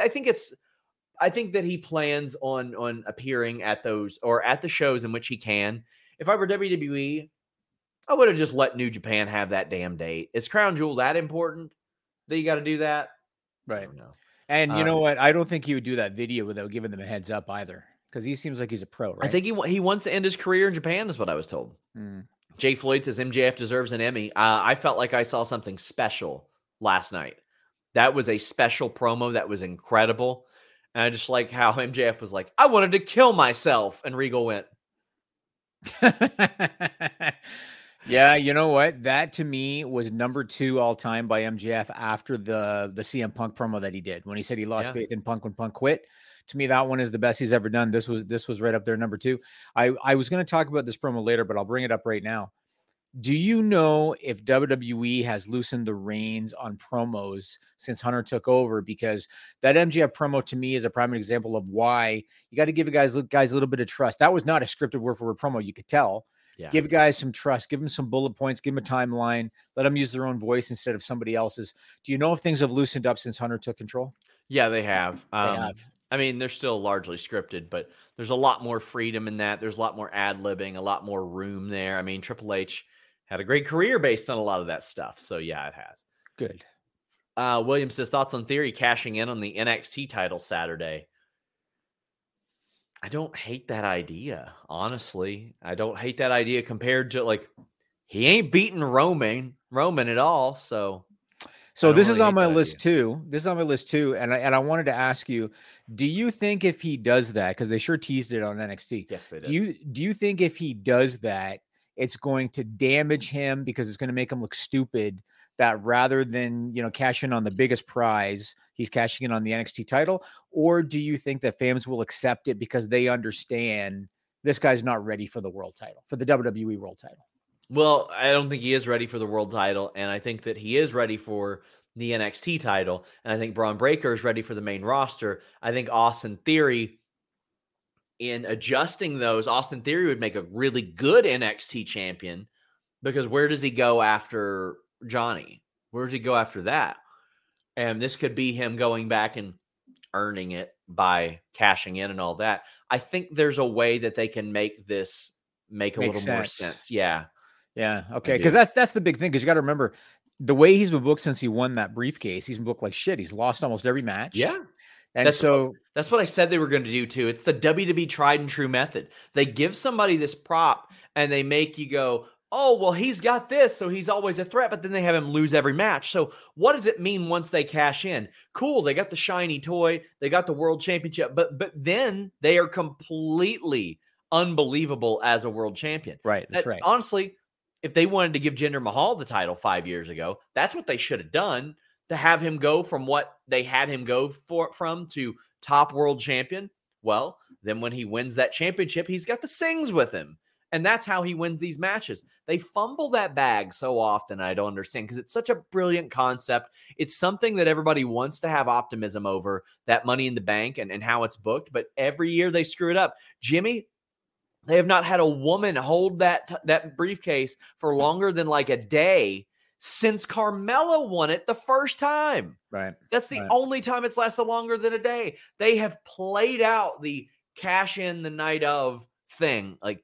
think that he plans on appearing at those or at the shows in which he can. If I were WWE, I would have just let New Japan have that damn date. Is Crown Jewel that important that you got to do that?
Right.
I don't know.
And you know what? I don't think he would do that video without giving them a heads up either, because he seems like he's a pro, right?
I think he wants to end his career in Japan is what I was told. Jay Floyd says MJF deserves an Emmy. I felt like I saw something special last night. That was a special promo that was incredible. And I just like how MJF was like, I wanted to kill myself. And Regal went.
Yeah, you know what? That to me was number 2 all time by MJF after the CM Punk promo that he did when he said he lost faith in Punk when Punk quit. To me, that one is the best he's ever done. This was right up there, number 2. I was going to talk about this promo later, but I'll bring it up right now. Do you know if WWE has loosened the reins on promos since Hunter took over? Because that MJF promo to me is a prime example of why you got to give guys a little bit of trust. That was not a scripted word for word promo. You could tell. Yeah. Give guys some trust, give them some bullet points, give them a timeline, let them use their own voice instead of somebody else's. Do you know if things have loosened up since Hunter took control?
Yeah, they have.
They have.
I mean, they're still largely scripted, but there's a lot more freedom in that. There's a lot more ad-libbing, a lot more room there. I mean, Triple H had a great career based on a lot of that stuff. So, yeah, it has.
Good.
William says, thoughts on Theory cashing in on the NXT title Saturday? I don't hate that idea, honestly. I don't hate that idea compared to, like, he ain't beating Roman at all, so
this is on my list too. This is on my list too, and I wanted to ask you, do you think if he does that, because they sure teased it on NXT?
Yes, they did.
Do you think if he does that, it's going to damage him because it's going to make him look stupid? That rather than cash in on the biggest prize, he's cashing in on the NXT title? Or do you think that fans will accept it because they understand this guy's not ready for the world title, for the WWE world title?
Well, I don't think he is ready for the world title, and I think that he is ready for the NXT title, and I think Braun Breaker is ready for the main roster. I think Austin Theory, in adjusting those, Austin Theory would make a really good NXT champion, because where does he go after Johnny? Where does he go after that? And this could be him going back and earning it by cashing in and all that. I think there's a way that they can make this make a little more sense. Yeah.
Yeah. Okay. Because that's the big thing. Because you got to remember the way he's been booked since he won that briefcase. He's been booked like shit. He's lost almost every match.
Yeah.
And
that's what I said they were going to do too. It's the WWE tried and true method. They give somebody this prop and they make you go, oh, well, he's got this, so he's always a threat, but then they have him lose every match. So what does it mean once they cash in? Cool, they got the shiny toy, they got the world championship, but then they are completely unbelievable as a world champion.
Right. That's right.
Honestly, if they wanted to give Jinder Mahal the title 5 years ago, that's what they should have done, to have him go from what they had him go from to top world champion. Well, then when he wins that championship, he's got the Sings with him. And that's how he wins these matches. They fumble that bag so often, I don't understand, because it's such a brilliant concept. It's something that everybody wants to have optimism over, that Money in the Bank and how it's booked. But every year they screw it up. Jimmy, they have not had a woman hold that briefcase for longer than like a day since Carmella won it the first time.
Right.
That's the only time it's lasted longer than a day. They have played out the cash in the night of thing. Like,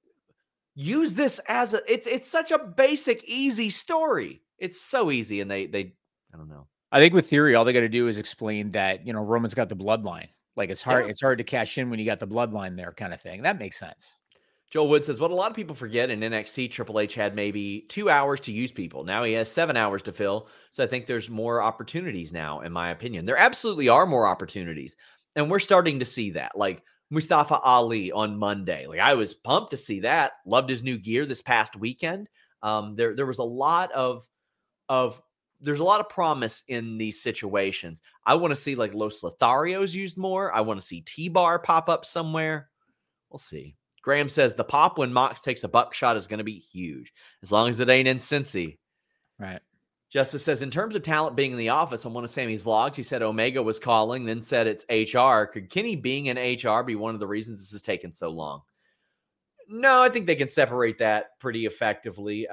use this as it's such a basic, easy story. It's so easy. And they I don't know.
I think with Theory, all they got to do is explain that, Roman's got the bloodline. Like, it's hard. Yeah. It's hard to cash in when you got the bloodline there, kind of thing. That makes sense.
Joel Wood says, what a lot of people forget in NXT, Triple H had maybe 2 hours to use people. Now he has 7 hours to fill. So I think there's more opportunities now, in my opinion. There absolutely are more opportunities. And we're starting to see that. Like Mustafa Ali on Monday. Like, I was pumped to see that. Loved his new gear this past weekend. There was a lot of there's a lot of promise in these situations. I want to see like Los Lotharios used more. I want to see T-Bar pop up somewhere. We'll see. Graham says the pop when Mox takes a buckshot is going to be huge, as long as it ain't in Cincy.
Right.
Justice says, in terms of talent being in the office, on one of Sammy's vlogs, he said Omega was calling, then said it's HR. Could Kenny being in HR be one of the reasons this has taken so long? No, I think they can separate that pretty effectively.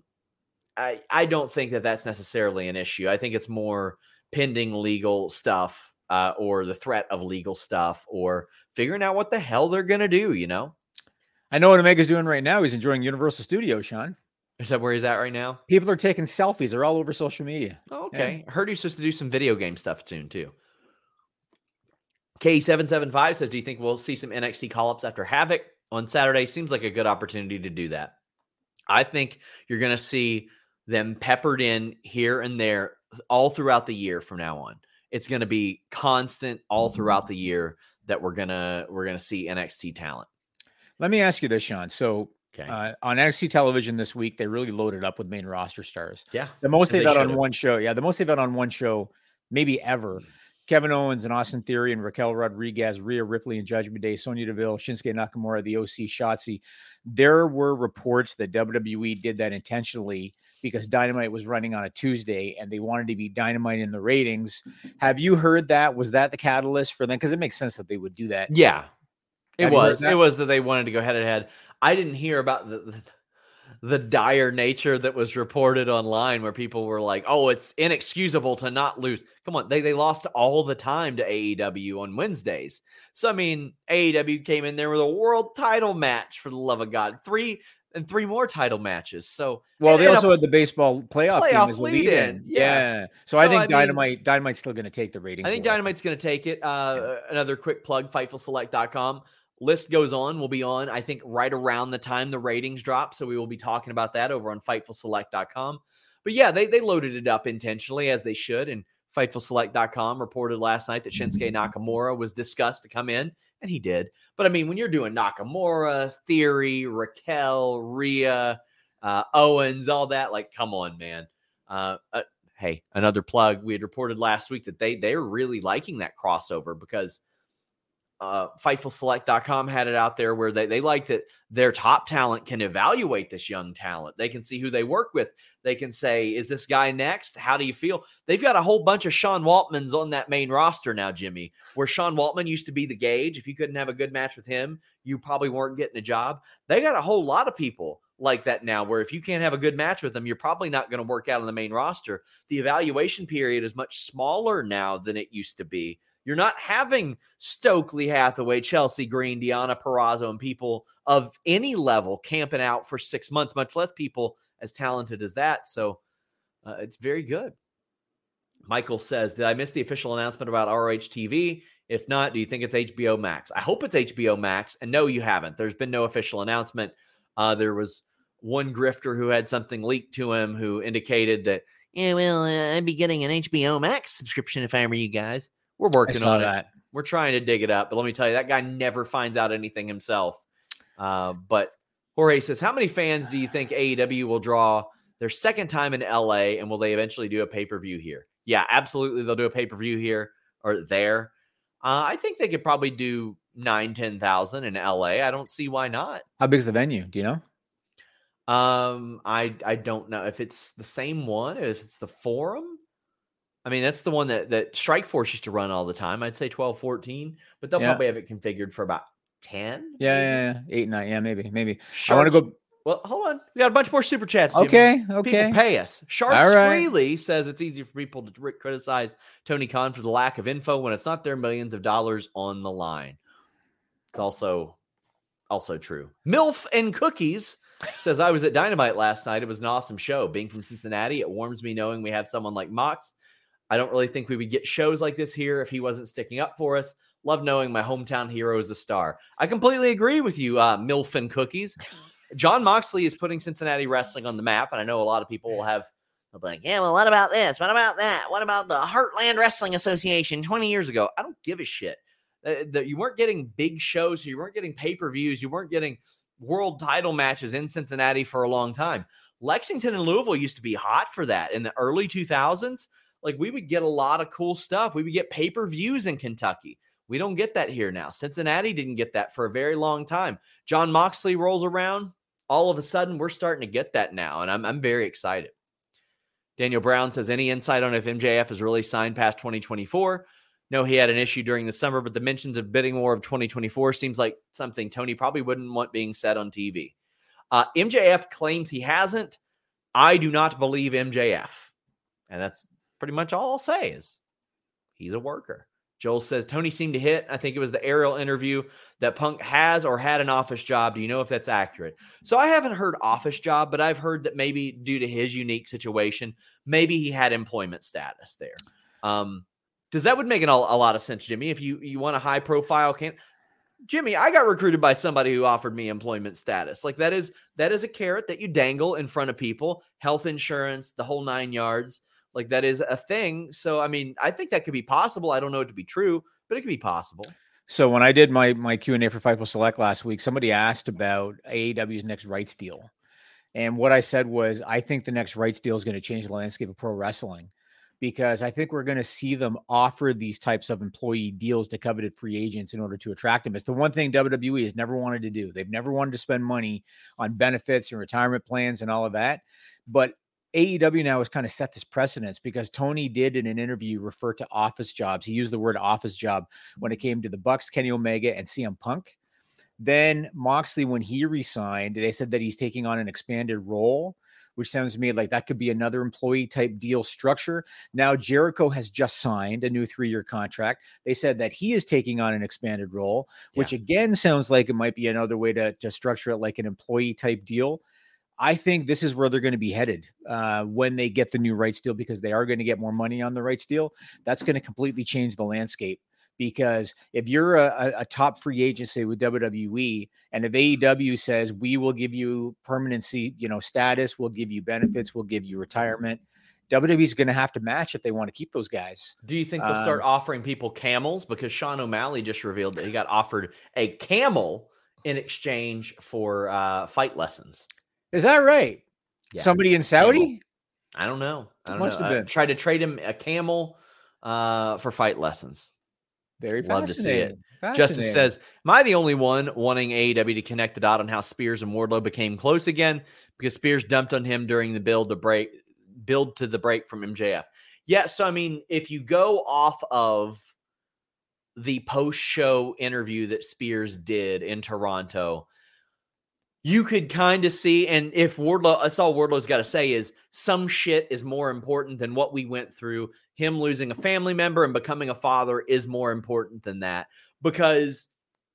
I don't think that that's necessarily an issue. I think it's more pending legal stuff or the threat of legal stuff or figuring out what the hell they're going to do,
I know what Omega's doing right now. He's enjoying Universal Studios, Sean.
Is that where he's at right now?
People are taking selfies. They're all over social media.
Oh, okay. Yeah. I heard he's supposed to do some video game stuff soon, too. K775 says, do you think we'll see some NXT call-ups after Havoc on Saturday? Seems like a good opportunity to do that. I think you're going to see them peppered in here and there all throughout the year from now on. It's going to be constant all throughout the year that we're going to see NXT talent.
Let me ask you this, Sean. So on NXT television this week, they really loaded up with main roster stars.
Yeah.
The most they've had on one show. Yeah. The most they've had on one show, maybe ever. Kevin Owens and Austin Theory and Raquel Rodriguez, Rhea Ripley and Judgment Day, Sonya Deville, Shinsuke Nakamura, the OC Shotzi. There were reports that WWE did that intentionally because Dynamite was running on a Tuesday and they wanted to be Dynamite in the ratings. Have you heard that? Was that the catalyst for them? Because it makes sense that they would do that.
Yeah. It was that they wanted to go head to head. I didn't hear about the dire nature that was reported online where people were like, oh, it's inexcusable to not lose. Come on. They lost all the time to AEW on Wednesdays. So, I mean, AEW came in there with a world title match, for the love of God. Three more title matches. So,
well, they also had the baseball playoff game as a lead-in.
Yeah.
So I think Dynamite's still going to take the ratings.
I think Dynamite's going to take it. Another quick plug, FightfulSelect.com. List goes on. We'll be on, I think, right around the time the ratings drop. So we will be talking about that over on FightfulSelect.com. But yeah, they loaded it up intentionally, as they should. And FightfulSelect.com reported last night that Shinsuke Nakamura was discussed to come in, and he did. But I mean, when you're doing Nakamura, Theory, Raquel, Rhea, Owens, all that, like, come on, man. Hey, another plug. We had reported last week that they're really liking that crossover because FightfulSelect.com had it out there where they like that their top talent can evaluate this young talent. They can see who they work with. They can say, is this guy next? How do you feel? They've got a whole bunch of Sean Waltmans on that main roster now, Jimmy, where Sean Waltman used to be the gauge. If you couldn't have a good match with him, you probably weren't getting a job. They got a whole lot of people like that now, where if you can't have a good match with them, you're probably not going to work out on the main roster. The evaluation period is much smaller now than it used to be. You're not having Stokely Hathaway, Chelsea Green, Deonna Purrazzo, and people of any level camping out for 6 months, much less people as talented as that. So it's very good. Michael says, did I miss the official announcement about ROH TV? If not, do you think it's HBO Max? I hope it's HBO Max. And no, you haven't. There's been no official announcement. There was one grifter who had something leaked to him who indicated that, I'd be getting an HBO Max subscription if I were you guys. We're working on that. We're trying to dig it up. But let me tell you, that guy never finds out anything himself. But Jorge says, how many fans do you think AEW will draw their second time in LA, and will they eventually do a pay-per-view here? Yeah, absolutely. They'll do a pay-per-view here or there. I think they could probably do 9,000-10,000 in LA. I don't see why not.
How big is the venue? Do you know?
I don't know if it's the same one, if it's the Forum. I mean, that's the one that Strikeforce used to run all the time. I'd say 12, 14, but they'll probably have it configured for about 10.
Yeah. 8, 9. Yeah, maybe.
Sharks,
I want to go.
Well, hold on. We got a bunch more super chats. Jimmy.
Okay.
People pay us. Sharks Freely says it's easy for people to criticize Tony Khan for the lack of info when it's not their millions of dollars on the line. It's also true. MILF and Cookies says, I was at Dynamite last night. It was an awesome show. Being from Cincinnati, it warms me knowing we have someone like Mox. I don't really think we would get shows like this here if he wasn't sticking up for us. Love knowing my hometown hero is a star. I completely agree with you, MILF and Cookies. John Moxley is putting Cincinnati wrestling on the map, and I know a lot of people they'll be like, yeah, well, what about this? What about that? What about the Heartland Wrestling Association 20 years ago? I don't give a shit. You weren't getting big shows. You weren't getting pay-per-views. You weren't getting world title matches in Cincinnati for a long time. Lexington and Louisville used to be hot for that in the early 2000s. Like, we would get a lot of cool stuff. We would get pay-per-views in Kentucky. We don't get that here now. Cincinnati didn't get that for a very long time. John Moxley rolls around. All of a sudden, we're starting to get that now, and I'm very excited. Daniel Brown says, any insight on if MJF is really signed past 2024? No, he had an issue during the summer, but the mentions of bidding war of 2024 seems like something Tony probably wouldn't want being said on TV. MJF claims he hasn't. I do not believe MJF. And that's pretty much all I'll say is he's a worker. Joel says, Tony seemed to hit. I think it was the Ariel interview that Punk has or had an office job. Do you know if that's accurate? So I haven't heard office job, but I've heard that maybe due to his unique situation, maybe he had employment status there. Because that would make a lot of sense, Jimmy. If you want a high profile Jimmy, I got recruited by somebody who offered me employment status. Like that is a carrot that you dangle in front of people, health insurance, the whole 9 yards. Like that is a thing. So, I mean, I think that could be possible. I don't know it to be true, but it could be possible.
So when I did my Q&A for Fightful Select last week, somebody asked about AEW's next rights deal. And what I said was, I think the next rights deal is going to change the landscape of pro wrestling, because I think we're going to see them offer these types of employee deals to coveted free agents in order to attract them. It's the one thing WWE has never wanted to do. They've never wanted to spend money on benefits and retirement plans and all of that. But AEW now has kind of set this precedence, because Tony did in an interview refer to office jobs. He used the word office job when it came to the Bucks, Kenny Omega, and CM Punk. Then Moxley, when he resigned, they said that he's taking on an expanded role, which sounds to me like that could be another employee type deal structure. Now Jericho has just signed a new 3-year contract. They said that he is taking on an expanded role, which again sounds like it might be another way to structure it like an employee type deal. I think this is where they're going to be headed when they get the new rights deal, because they are going to get more money on the rights deal. That's going to completely change the landscape, because if you're a top free agency with WWE, and if AEW says, we will give you permanency, status, we'll give you benefits, we'll give you retirement, WWE is going to have to match if they want to keep those guys.
Do you think they'll start offering people camels? Because Sean O'Malley just revealed that he got offered a camel in exchange for fight lessons.
Is that right?
Yeah.
Somebody in Saudi?
Camel. I don't know.
Must have been.
Tried to trade him a camel for fight lessons.
Very
Love to see it.
Fascinating.
Justice says, am I the only one wanting AEW to connect the dot on how Spears and Wardlow became close again? Because Spears dumped on him during the build to the break from MJF. Yeah, so I mean, if you go off of the post-show interview that Spears did in Toronto, you could kind of see, and if Wardlow, that's all Wardlow's got to say is some shit is more important than what we went through. Him losing a family member and becoming a father is more important than that, because,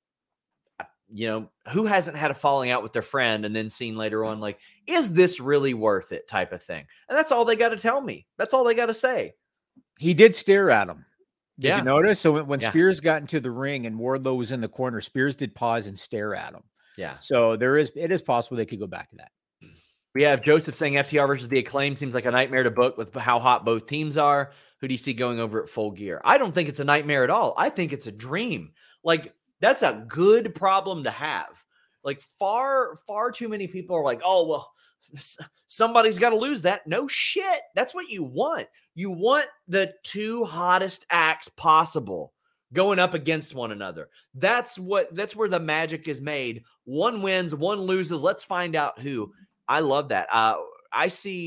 who hasn't had a falling out with their friend and then seen later on, like, is this really worth it type of thing? And that's all they got to tell me. That's all they got to say.
He did stare at him. Did you notice? So when
Yeah.
Spears got into the ring and Wardlow was in the corner, Spears did pause and stare at him.
Yeah.
So it is possible they could go back to that.
We have Joseph saying FTR versus the Acclaim seems like a nightmare to book with how hot both teams are. Who do you see going over at Full Gear? I don't think it's a nightmare at all. I think it's a dream. Like, that's a good problem to have. Like far too many people are like, oh, well, somebody's got to lose that. No shit. That's what you want. You want the two hottest acts possible going up against one another. That's where the magic is made. One wins, one loses. Let's find out who. I love that. I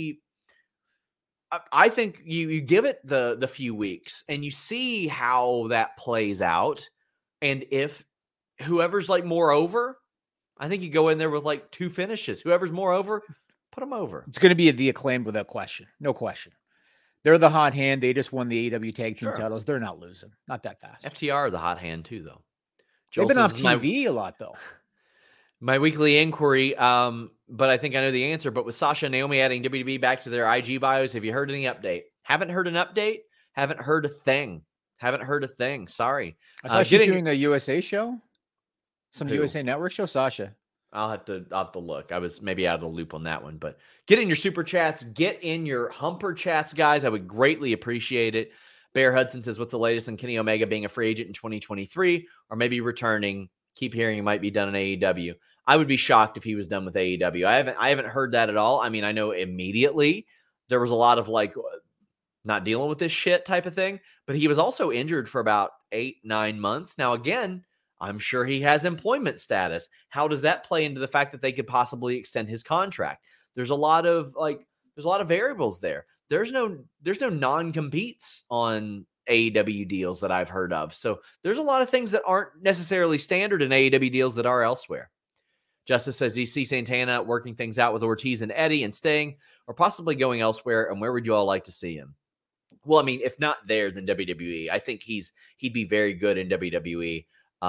think you give it the few weeks and you see how that plays out. And if whoever's like more over, I think you go in there with like 2 finishes. Whoever's more over, put them over.
It's going to be the Acclaimed without question. No question. They're the hot hand. They just won the AEW tag team titles. They're not losing. Not that fast.
FTR are the hot hand too, though.
They've been off TV a lot, though.
My weekly inquiry, but I think I know the answer. But with Sasha and Naomi adding WWE back to their IG bios, have you heard any update? Haven't heard an update. Haven't heard a thing. Sorry.
I saw she's doing a USA show. Some USA Network show, Sasha.
I'll have to look. I was maybe out of the loop on that one, but get in your super chats, get in your humper chats, guys. I would greatly appreciate it. Bear Hudson says, what's the latest on Kenny Omega being a free agent in 2023 or maybe returning? Keep hearing he might be done in AEW. I would be shocked if he was done with AEW. I haven't heard that at all. I mean, I know immediately there was a lot of like not dealing with this shit type of thing, but he was also injured for about 8-9 months. Now, again, I'm sure he has employment status. How does that play into the fact that they could possibly extend his contract? There's a lot of variables there. There's no non-competes on AEW deals that I've heard of. So there's a lot of things that aren't necessarily standard in AEW deals that are elsewhere. Justice says, do you see Santana working things out with Ortiz and Eddie and staying or possibly going elsewhere? And where would you all like to see him? Well, I mean, if not there, then WWE. I think he'd be very good in WWE.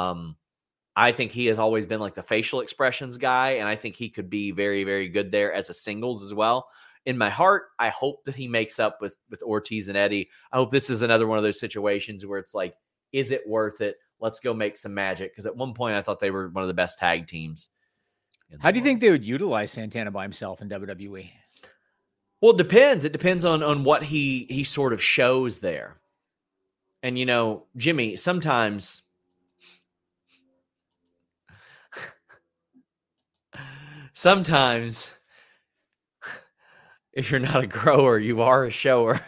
I think he has always been like the facial expressions guy, and I think he could be very, very good there as a singles as well. In my heart, I hope that he makes up with Ortiz and Eddie. I hope this is another one of those situations where it's like, is it worth it? Let's go make some magic. Because at one point, I thought they were one of the best tag teams.
How do you think they would utilize Santana by himself in WWE?
Well, it depends. It depends on what he sort of shows there. And, you know, Jimmy, sometimes if you're not a grower, you are a shower.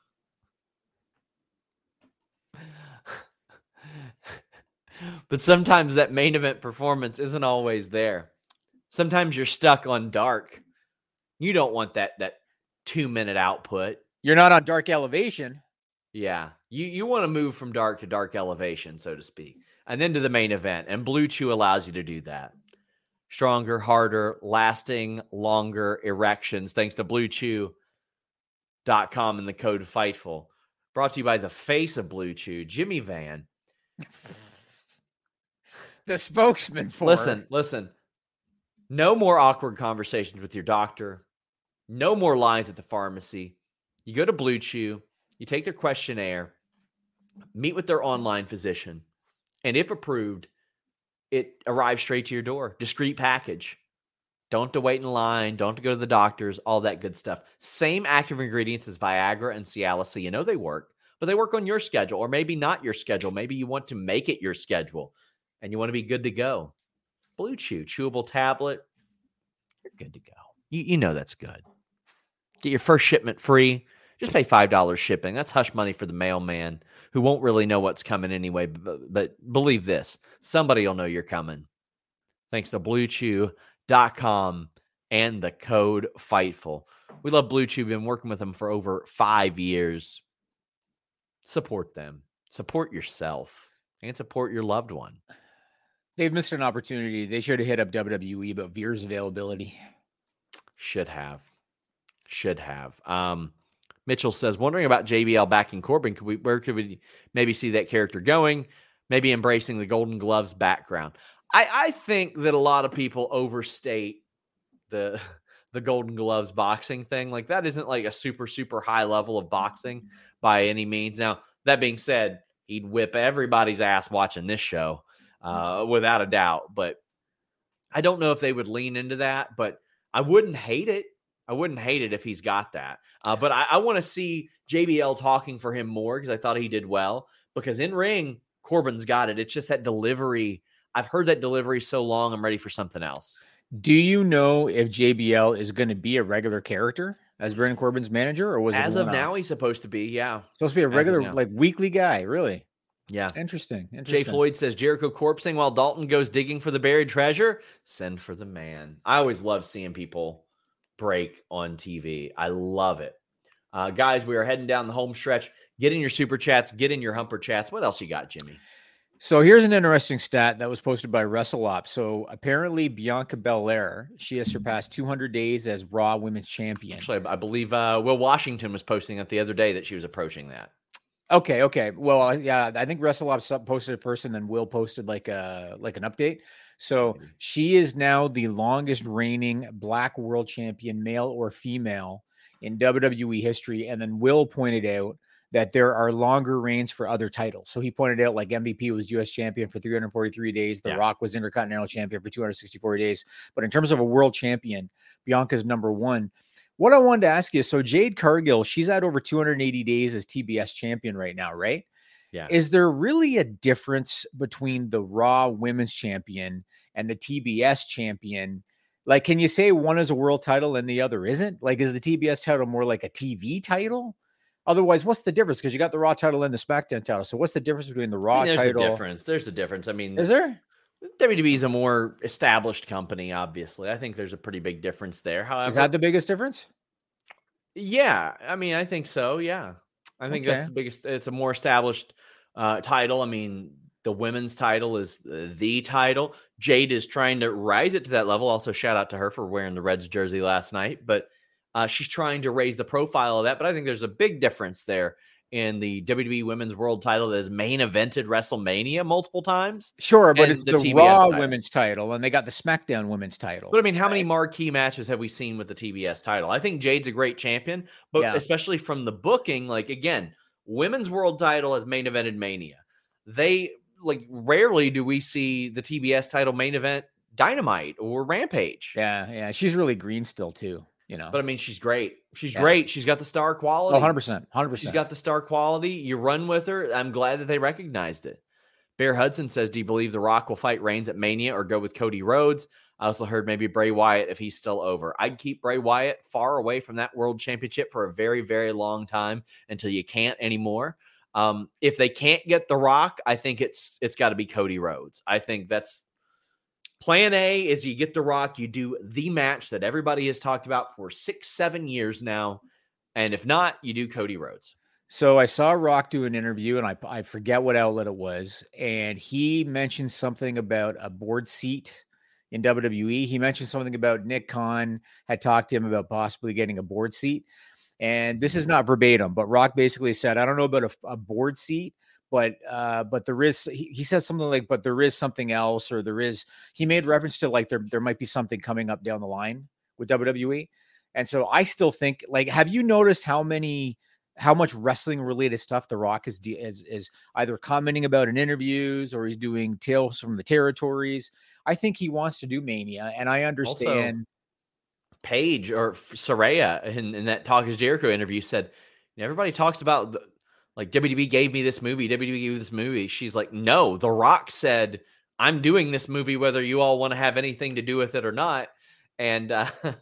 But sometimes that main event performance isn't always there. Sometimes you're stuck on dark. You don't want that 2-minute output.
You're not on Dark Elevation.
Yeah. You want to move from dark to Dark Elevation, so to speak, and then to the main event. And Blue Chew allows you to do that. Stronger, harder, lasting, longer erections. Thanks to BlueChew.com and the code FIGHTFUL. Brought to you by the face of Blue Chew, Jimmy Van.
The spokesman for.
Listen. No more awkward conversations with your doctor. No more lines at the pharmacy. You go to Blue Chew. You take their questionnaire. Meet with their online physician. And if approved, it arrives straight to your door. Discreet package. Don't have to wait in line. Don't have to go to the doctors. All that good stuff. Same active ingredients as Viagra and Cialis. So you know they work. But they work on your schedule. Or maybe not your schedule. Maybe you want to make it your schedule. And you want to be good to go. Blue Chew. Chewable tablet. You're good to go. You know that's good. Get your first shipment free. Just pay $5 shipping. That's hush money for the mailman who won't really know what's coming anyway. But believe this, somebody will know you're coming. Thanks to BlueChew.com and the code FIGHTFUL. We love Blue Chew. We've been working with them for over 5 years. Support them. Support yourself. And support your loved one.
They've missed an opportunity. They should have hit up WWE about Veer's availability.
Should have. Mitchell says, wondering about JBL backing Corbin. Where could we maybe see that character going? Maybe embracing the Golden Gloves background. I think that a lot of people overstate the Golden Gloves boxing thing. Like that isn't like a super, super high level of boxing by any means. Now, that being said, he'd whip everybody's ass watching this show without a doubt. But I don't know if they would lean into that, but I wouldn't hate it. I wouldn't hate it if he's got that. But I want to see JBL talking for him more because I thought he did well. Because in ring, Corbin's got it. It's just that delivery I've heard that delivery so long, I'm ready for something else.
Do you know if JBL is going to be a regular character as Baron Corbin's manager, or was it
As of
one-off?
now, he's supposed to be, yeah.
Supposed to be a regular, like weekly guy, really?
Yeah.
Interesting.
Jay Floyd says Jericho corpsing while Dalton goes digging for the buried treasure. Send for the man. I always love seeing people break on TV. I love it. Guys, we are heading down the home stretch. Get in your super chats. Get in your humper chats. What else you got, Jimmy?
So here's an interesting stat that was posted by WrestleOps. So apparently Bianca Belair, she has surpassed 200 days as Raw Women's Champion.
Actually, I believe Will Washington was posting it the other day that she was approaching that.
Okay. Well, yeah, I think WrestleOps posted it first, and then Will posted like an update. So she is now the longest reigning Black World Champion, male or female, in WWE history. And then Will pointed out that there are longer reigns for other titles. So he pointed out like MVP was US champion for 343 days. The Rock was Intercontinental champion for 264 days. But in terms of a world champion, Bianca's number one. What I wanted to ask you, so Jade Cargill, she's at over 280 days as TBS champion right now, right?
Yeah.
Is there really a difference between the Raw Women's Champion and the TBS champion? Like, can you say one is a world title and the other isn't? Like, is the TBS title more like a TV title? Otherwise, what's the difference? Because you got the Raw title and the SmackDown title. So what's the difference between the Raw title?
There's a difference. I mean,
is there?
WWE is a more established company, obviously. I think there's a pretty big difference there. However,
is that the biggest difference?
Yeah. I mean, I think so. Yeah. I think that's the biggest. It's a more established title. I mean, the women's title is the title. Jade is trying to rise it to that level. Also, shout out to her for wearing the Reds jersey last night. But she's trying to raise the profile of that. But I think there's a big difference there in the WWE Women's World title that has main evented WrestleMania multiple times.
Sure, but it's the Raw
title.
Women's title, and they got the SmackDown Women's title.
But I mean, how many marquee matches have we seen with the TBS title? I think Jade's a great champion, but especially from the booking, like, again, Women's World title has main evented Mania. They, like, rarely do we see the TBS title main event Dynamite or Rampage.
Yeah. She's really green still, too. You know,
but I mean, she's great. She's great. She's got the star quality.
100%.
She's got the star quality. You run with her. I'm glad that they recognized it. Bear Hudson says, do you believe The Rock will fight Reigns at Mania or go with Cody Rhodes? I also heard maybe Bray Wyatt if he's still over. I'd keep Bray Wyatt far away from that world championship for a very, very long time until you can't anymore. If they can't get The Rock, I think it's got to be Cody Rhodes. I think that's Plan A is you get The Rock, you do the match that everybody has talked about for 6-7 years now. And if not, you do Cody Rhodes.
So I saw Rock do an interview, and I forget what outlet it was. And he mentioned something about a board seat in WWE. He mentioned something about Nick Khan had talked to him about possibly getting a board seat. And this is not verbatim, but Rock basically said, I don't know about a board seat, but there is, he said something like, but there is something else, or he made reference to like, there might be something coming up down the line with WWE. And so I still think, like, have you noticed how much wrestling related stuff The Rock is either commenting about in interviews, or he's doing Tales from the Territories? I think he wants to do Mania, and I understand.
Also, Paige or Saraya in that Talk is Jericho interview said, everybody talks about like WWE gave me this movie. WWE gave me this movie. She's like, no, The Rock said, I'm doing this movie, whether you all want to have anything to do with it or not. And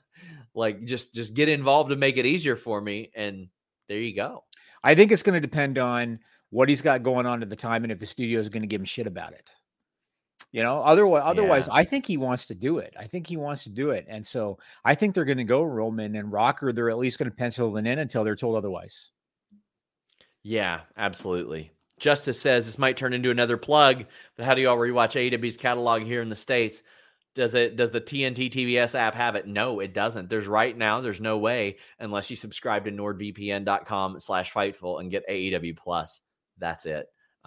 like, just get involved and make it easier for me. And there you go.
I think it's going to depend on what he's got going on at the time, and if the studio is going to give him shit about it. Otherwise, I think he wants to do it. And so I think they're going to go Roman and Rock, or they're at least going to pencil it in until they're told otherwise.
Yeah, absolutely. Justice says this might turn into another plug, but how do you all rewatch AEW's catalog here in the States? Does the TNT TBS app have it? No, it doesn't. There's no way unless you subscribe to NordVPN.com/Fightful and get AEW Plus. That's it.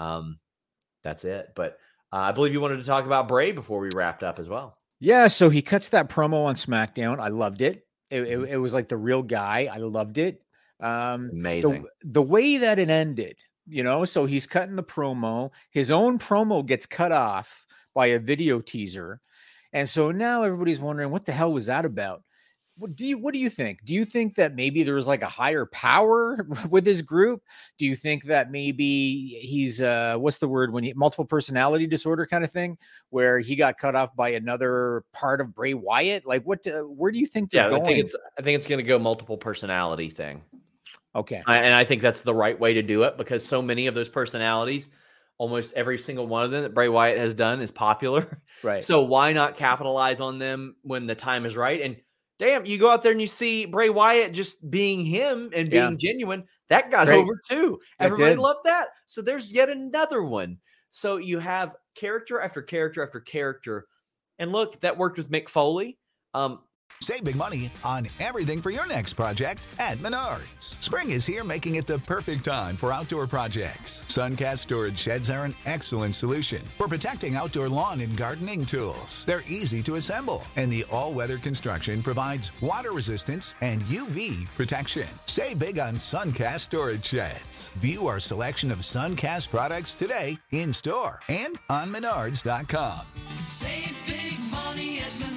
But I believe you wanted to talk about Bray before we wrapped up as well.
Yeah, so he cuts that promo on SmackDown. I loved it. It was like the real guy. I loved it.
Amazing.
The way that it ended, so he's cutting the promo. His own promo gets cut off by a video teaser. And so now everybody's wondering, what the hell was that about? What do you think? Do you think that maybe there was like a higher power with his group? Do you think that maybe he's what's the word when multiple personality disorder kind of thing, where he got cut off by another part of Bray Wyatt? Like where do you think they're going?
I think it's going to go multiple personality thing.
Okay.
And I think that's the right way to do it, because so many of those personalities, almost every single one of them that Bray Wyatt has done is popular.
Right.
So why not capitalize on them when the time is right? And damn, you go out there and you see Bray Wyatt just being him and being genuine. That got over too. Everybody loved that. So there's yet another one. So you have character after character after character. And look, that worked with Mick Foley.
Save big money on everything for your next project at Menards. Spring is here, making it the perfect time for outdoor projects. Suncast storage sheds are an excellent solution for protecting outdoor lawn and gardening tools. They're easy to assemble, and the all-weather construction provides water resistance and UV protection. Save big on Suncast storage sheds. View our selection of Suncast products today in store and on Menards.com.
Save big money at Menards.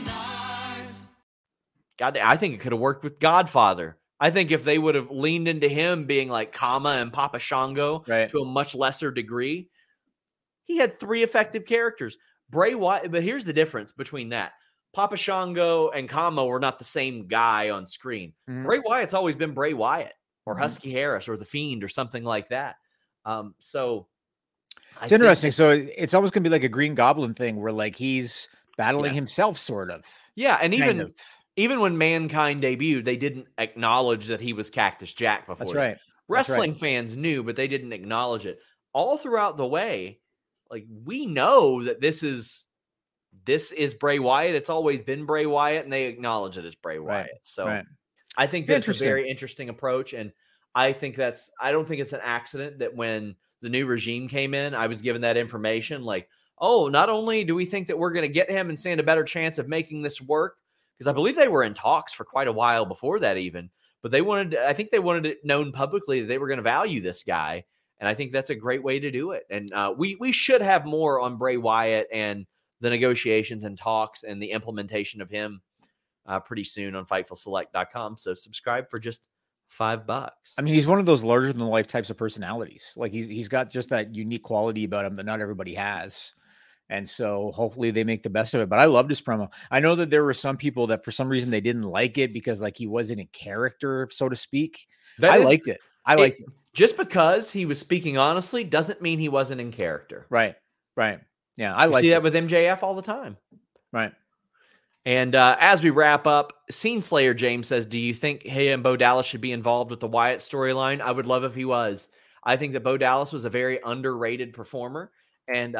God, I think it could have worked with Godfather. I think if they would have leaned into him being like Kama and Papa Shango to a much lesser degree, he had 3 effective characters. Bray Wyatt, but here's the difference between that. Papa Shango and Kama were not the same guy on screen. Bray Wyatt's always been Bray Wyatt or Husky Harris or The Fiend or something like that. So
it's interesting. So it's almost going to be like a Green Goblin thing where like he's battling himself sort of.
Yeah. And even when Mankind debuted, they didn't acknowledge that he was Cactus Jack before.
That's right.
Wrestling fans knew, but they didn't acknowledge it. All throughout the way, like, we know that this is Bray Wyatt. It's always been Bray Wyatt, and they acknowledge it as Bray Wyatt. So I think that's a very interesting approach, and I don't think it's an accident that when the new regime came in, I was given that information. Like, oh, not only do we think that we're going to get him and stand a better chance of making this work, because I believe they were in talks for quite a while before that even, but I think they wanted it known publicly that they were going to value this guy. And I think that's a great way to do it. And we should have more on Bray Wyatt and the negotiations and talks and the implementation of him pretty soon on FightfulSelect.com. So subscribe for just $5.
I mean, he's one of those larger than life types of personalities. Like he's got just that unique quality about him that not everybody has. And so hopefully they make the best of it. But I loved his promo. I know that there were some people that for some reason they didn't like it because like he wasn't in character, so to speak. I liked it.
Just because he was speaking honestly doesn't mean he wasn't in character.
Right. Yeah, I like
that with MJF all the time.
Right.
And as we wrap up, Scene Slayer James says, do you think he and Bo Dallas should be involved with the Wyatt storyline? I would love if he was. I think that Bo Dallas was a very underrated performer. And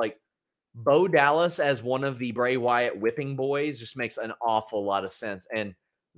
Bo Dallas as one of the Bray Wyatt whipping boys just makes an awful lot of sense. And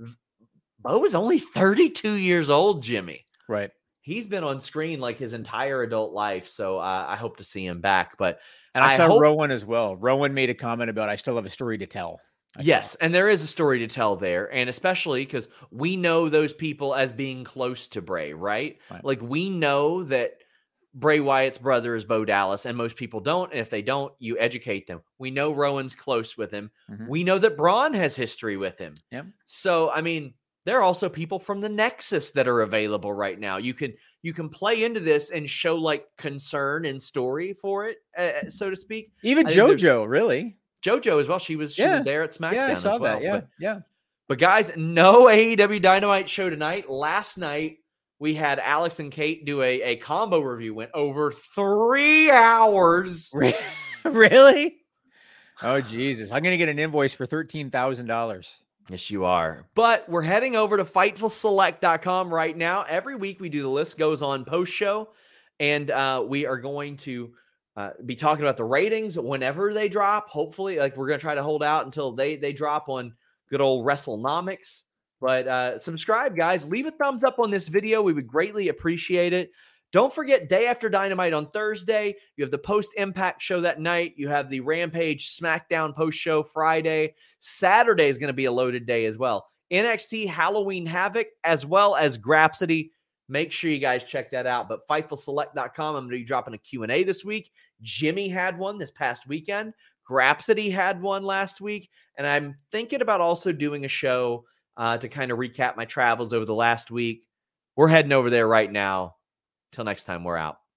Bo is only 32 years old, Jimmy.
Right.
He's been on screen like his entire adult life. So I hope to see him back.
And I saw Rowan as well. Rowan made a comment about, I still have a story to tell.
Yes. And there is a story to tell there. And especially because we know those people as being close to Bray, right? Like we know that Bray Wyatt's brother is Bo Dallas, and most people don't. And if they don't, you educate them. We know Rowan's close with him. We know that Braun has history with him.
Yeah.
So, I mean, there are also people from the Nexus that are available right now. You can play into this and show like concern and story for it, so to speak.
Even JoJo, really.
JoJo as well. She was there at SmackDown.
Yeah, I saw
as well.
that. Yeah.
But guys, no AEW Dynamite show tonight. Last night, we had Alex and Kate do a combo review. Went over 3 hours.
Really? Oh, Jesus. I'm going to get an invoice for $13,000.
Yes, you are. But we're heading over to FightfulSelect.com right now. Every week we do the List Goes On post-show. And we are going to be talking about the ratings whenever they drop. Hopefully, like we're going to try to hold out until they drop on good old WrestleNomics. But subscribe, guys. Leave a thumbs up on this video. We would greatly appreciate it. Don't forget, Day After Dynamite on Thursday. You have the post-Impact show that night. You have the Rampage SmackDown post-show Friday. Saturday is going to be a loaded day as well. NXT Halloween Havoc as well as Grapsody. Make sure you guys check that out. But FightfulSelect.com, I'm going to be dropping a Q&A this week. Jimmy had one this past weekend. Grapsody had one last week. And I'm thinking about also doing a show to kind of recap my travels over the last week. We're heading over there right now. Till next time, we're out.